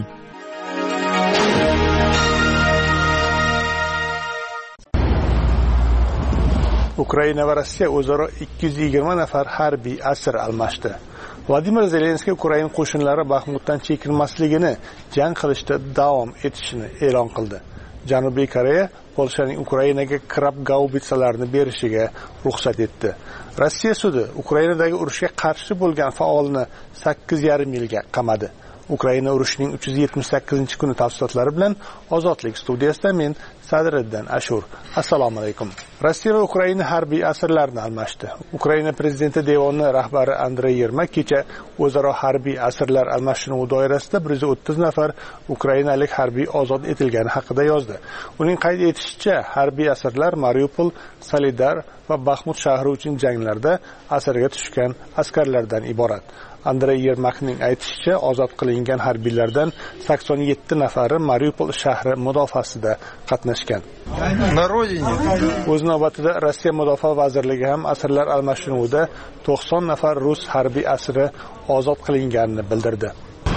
Ukraina va Rossiya o'zaro ikki yuz yigirma nafar harbiy asir almashdi. Vladimir Zelenskiy Ukraina qo'shinlari Baxmutdan chekinmasligini, jang qilishda davom etishini e'lon qildi. Janubiy Koreya Polshaning Ukrainaga krab gaubitsalarini berishiga ruxsat etdi. Rossiya sudi Ukrainadagi urushga qarshi bo'lgan faolni sakkiz yarim yilga qamadi. Ukraina urushining uch yuz yetmish sakkizinchi kuni tafsilotlari bilan Ozodlik studiyasida men Sadriddin Ashur. Assalomu alaykum. Rossiya va Ukraina harbiy asirlarni almashdi. Ukraina prezidenti devoni rahbari Andrey Yermak kecha o'zaro harbiy asirlar almashinuvi doirasida bir yuz o'ttiz nafar ukrainalik harbiy ozod etilgani haqida yozdi. Uning qayd etishicha, harbiy asirlar Mariupol, Solidar va Baxmut shahri uchun janglarda asirga tushgan askarlardan iborat. Andrey Yermakning aytishicha, ozod qilingan harbiylardan sakson yetti nafari Mariupol shahri mudofaasida qatnashgan. O'z navbatida Rossiya Mudofaa vazirligi ham asirlar almashinuvida to'qson nafar rus harbiy asiri ozod qilinganini bildirdi.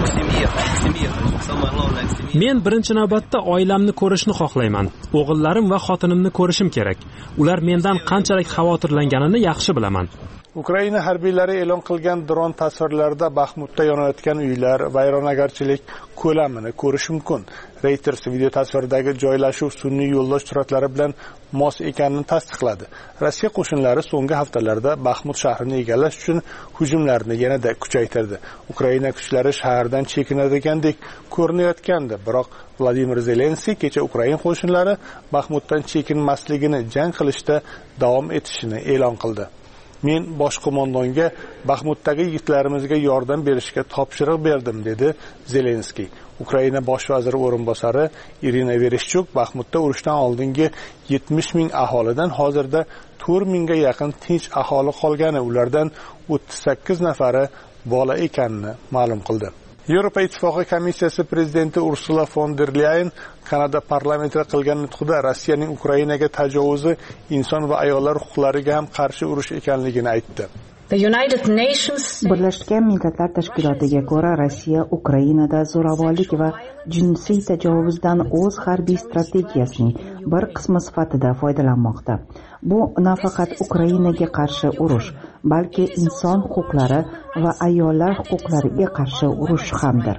Men birinchi navbatda oilamni ko'rishni xohlayman. O'g'illarim va xotinimni ko'rishim kerak. Ular mendan qanchalik xavotirlanganini yaxshi bilaman. Ukraina harbiylari e'lon qilgan dron tasvirlarida Baxmutda yonayotgan uylar, vayronagarchilik ko'lamini ko'rish mumkin. Reuters video tasvirdagi joylashuv sun'iy yo'ldosh suratlari bilan mos ekanini tasdiqladi. Rossiya qo'shinlari so'nggi haftalarda Baxmut shahrini egallash uchun hujumlarni yanada kuchaytirdi. Ukraina kuchlari shahardan chekinadiganidek ko'rinayotgandi, biroq Vladimir Zelenskiy kecha Ukraina qo'shinlari Baxmutdan chekinmasligini, jang qilishda davom etishini e'lon qildi. Men bosh qo'mondonga Baxmutdagi yigitlarimizga yordam berishga topshiriq berdim, dedi Zelenskiy. Ukraina bosh vaziri o'rinbosari Irina Vereshchuk Baxmutda urushdan oldingi yetmish ming aholidan hozirda to'rt mingga yaqin tinch aholi qolgani, ulardan o'ttiz sakkiz nafari bola ekanini ma'lum qildi. Yevropa Ittifoqi komissiyasi prezidenti Ursula von der Leyen Kanada parlamentida qilgan nutqida Rossiyaning Ukrainaga tajovuzi inson va ayollar huquqlariga ham qarshi urush ekanligini aytdi. Birlashgan Millatlar Tashkilotiga ko'ra, Rossiya Ukrainada zo'ravonlik va jinsiy tajovuzdan o'z harbiy strategiyasining bir qismi sifatida foydalanmoqda. Bu nafaqat Ukrainaga qarshi urush, balki inson huquqlari va ayollar huquqlariga qarshi urush hamdir.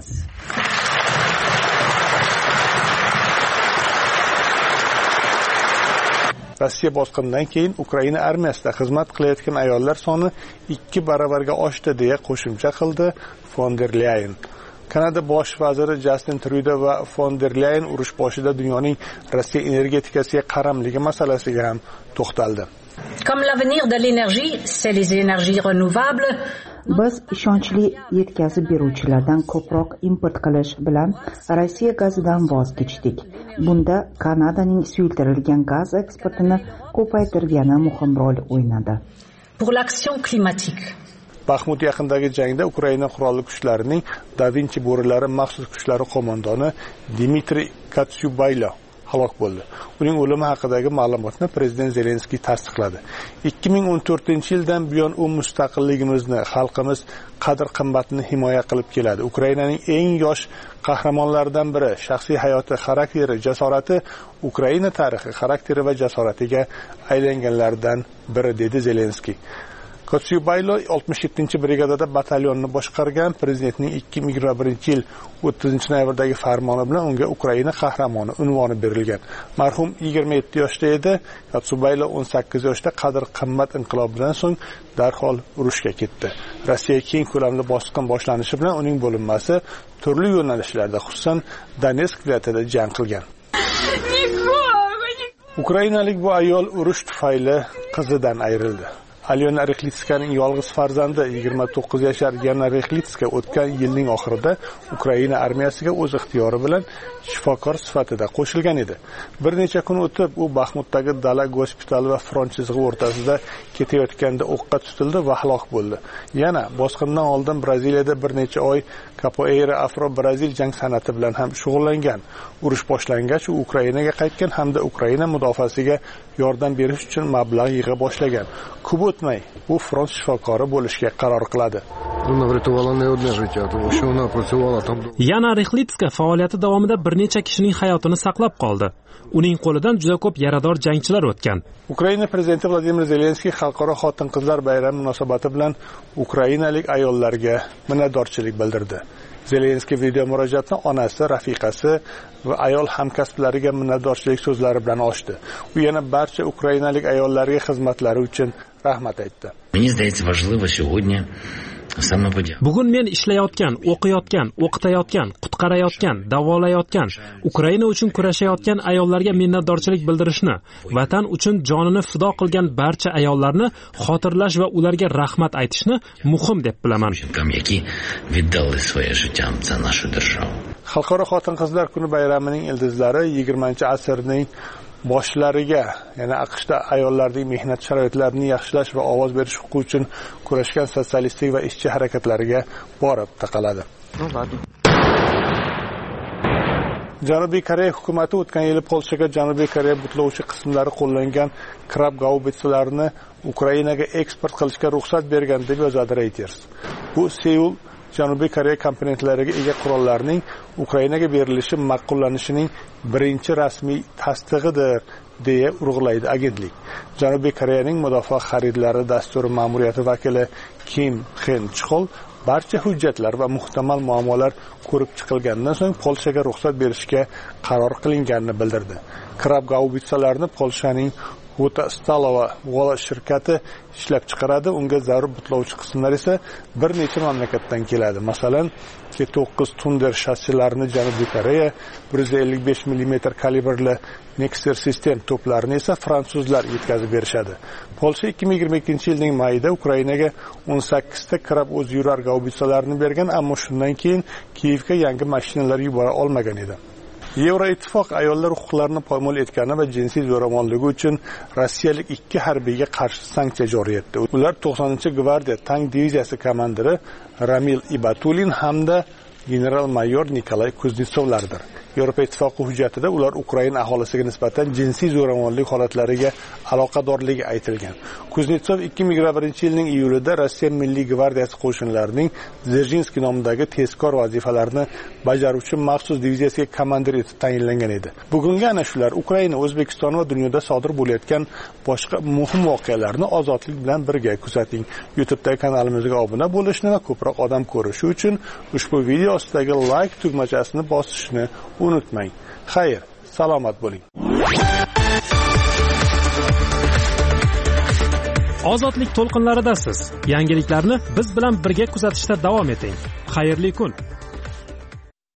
Rossiya bosqinidan keyin Ukraina armiyasida xizmat qilayotgan ayollar soni ikki baravarga oshdi, deya qo'shimcha qildi von der Leyen. Kanada bosh vaziri Justin Trudeau va von der Leyen urush boshida dunyoning Rossiya energetikasiga qaramligi masalasiga ham to'xtaldi. Comme l'avenir de l'énergie, c'est les énergies renouvelables. Biz ishonchli yetkazib beruvchilardan ko'proq import qilish bilan Rossiya gazidan voz kechdik. Bunda Kanadaning suyultirilgan gaz eksportini ko'paytirgani muhim rol o'ynadi. Pour l'action climatique. Baxmut yaqinidagi jangda Ukraina qurolli kuchlarining Da Vinci bo'rilari maxsus kuchlari qo'mondoni Dmitry Katsyubaylo halok bo'ldi. Uning o'limi haqidagi ma'lumotni prezident Zelenskiy tasdiqladi. ikki ming o'n to'rtinchi yildan buyon u mustaqilligimizni, xalqimiz qadr-qimmatini himoya qilib keladi. Ukrainaning eng yosh qahramonlaridan biri, shaxsiy hayoti, xarakteri, jasorati Ukraina tarixi, xarakteri va jasoratiga aylanganlardan biri, dedi Zelenskiy. Katsyubaylo oltmish yettinchi brigadada batalyonni boshqargan. Prezidentning ikki ming yigirma birinchi yil o'ttizinchi noyabrdagi farmoni bilan unga Ukraina qahramoni unvoni berilgan. Marhum yigirma yetti yoshda edi. Katsyubaylo o'n sakkiz yoshda qadr-qimmat inqilobidan so'ng darhol urushga ketdi. Rossiya keng ko'lamli bosqin boshlanishi bilan uning bo'linmasi turli yo'nalishlarda, xususan Donetsk viloyatida jang qilgan. Ukrainalik bu ayol urush tufayli qizidan ayrildi. Alyona Rexlitskaning yolg'iz farzandi yigirma to'qqiz yashar Yana Rexlitska o'tgan yilning oxirida Ukraina armiyasiga o'z ixtiyori bilan shifokor sifatida qo'shilgan edi. Bir necha kun o'tib u Baxmutdagi dala gospitali va front chizig'i o'rtasida ketayotganda o'qqa tutildi va halok bo'ldi. Yana bosqindan oldin Braziliyada bir necha oy Capoeira Afro-Brazil jang san'ati bilan ham shug'ullangan. Urush boshlangach u Ukrainaga qaytgan hamda Ukraina mudofaasiga yordam berish uchun mablag' yig'a boshlagan. Ko'p o'tmay u front shifokori bo'lishga qaror qiladi. Yana Rexlitska faoliyati davomida bir necha kishining hayotini saqlab qoldi. Uning qo'lidan juda ko'p yarador jangchilar o'tgan. Ukraina prezidenti Vladimir Zelenskiy xalqaro xotin-qizlar bayrami munosabati bilan ukrainalik ayollarga minnatdorchilik bildirdi. Zelenskiy video murojaatni onasi, rafiqasi va ayol hamkasblariga minnatdorchilik so'zlari bilan ochdi. U yana barcha ukrainalik ayollarga xizmatlari uchun rahmat aytdi. Bugun men ishlayotgan, o'qiyotgan, o'qitayotgan, qutqarayotgan, davolayotgan, Ukraina uchun kurashayotgan ayollarga minnatdorchilik bildirishni, vatan uchun jonini fido qilgan barcha ayollarni xotirlash va ularga rahmat aytishni muhim deb bilaman. Xalqaro xotin-qizlar kuni bayramining ildizlari yigirmanchi asrning boshlariga, ya'ni AQShda ayollarning mehnat sharoitlarini yaxshilash va ovoz berish huquqi uchun kurashgan sotsialistik va ishchi harakatlariga borib taqaladi. Janubiy Koreya hukumati o'tgan yili Polshaga Janubiy Koreya butlovchi qismlari qo'llangan krab gaubitsalarini Ukrainaga eksport qilishga ruxsat bergan deb yozadi Reuters. Bu Seul Janubiy Koreya komponentlariga ega qurollarning Ukrainaga berilishi ma'qullanishining birinchi rasmiy tasdig'idir, deya urg'ulaydi agentlik. Janubiy Koreyaning mudofaa xaridlari dasturi ma'muriyati vakili Kim Hen Chol barcha hujjatlar va muhtamal muammolar ko'rib chiqilgandan so'ng Polshaga ruxsat berishga qaror qilinganini bildirdi. Krab gaubitsalarni Polshaning Huta Stalova Vola shirkati ishlab chiqaradi. Unga zarur butlovchi qismlar esa bir necha mamlakatdan keladi. Masalan, T to'qqiz Thunder shassilarini Janubiy Koreya, bir yuz ellik besh millimetr kalibrli Nexter sistem to'plarini esa fransuzlar yetkazib berishadi. Polsha ikki ming yigirma ikkinchi yilning mayida Ukrainaga o'n sakkizta krab o'z yurar gaubitsalarini bergan, ammo shundan keyin Kiyevga yangi mashinalar yubora olmagan edi. Yevroittifoq ayollar huquqlarini poymol etgani va jinsiy zo'ravonligi uchun rossiyalik ikki harbiyga qarshi sanksiya joriy etdi. Ular to'qsoninchi gvardiya tank diviziyasi komandiri Ramil Ibatulin hamda general-mayor Nikolay Kuznetsovlardir. Yevropa Ittifoqi hujjatida ular Ukraina aholisiga nisbatan jinsiy zo'ravonlik holatlariga aloqadorligi aytilgan. Kuznetsov ikki ming yigirma birinchi yilning iyulida Rossiya Milliy gvardiyasi qo'shinlarining Zerzhinskiy nomidagi tezkor vazifalarni bajaruvchi maxsus diviziyasiga komandir etib tayinlangan edi. Bugungi ana shular Ukraina, O'zbekiston va dunyoda sodir bo'layotgan boshqa muhim voqealarni ozodlik bilan birga kuzating. YouTube'dagi kanalimizga obuna bo'lishni va ko'proq odam ko'rishi uchun ushbu video ostidagi like tugmachasini bosishni unutmang. Xayr, salomat bo'ling. Ozodlik to'lqinlaridasiz. Yangiliklarni biz bilan birga kuzatishda davom eting. Xayrli kun.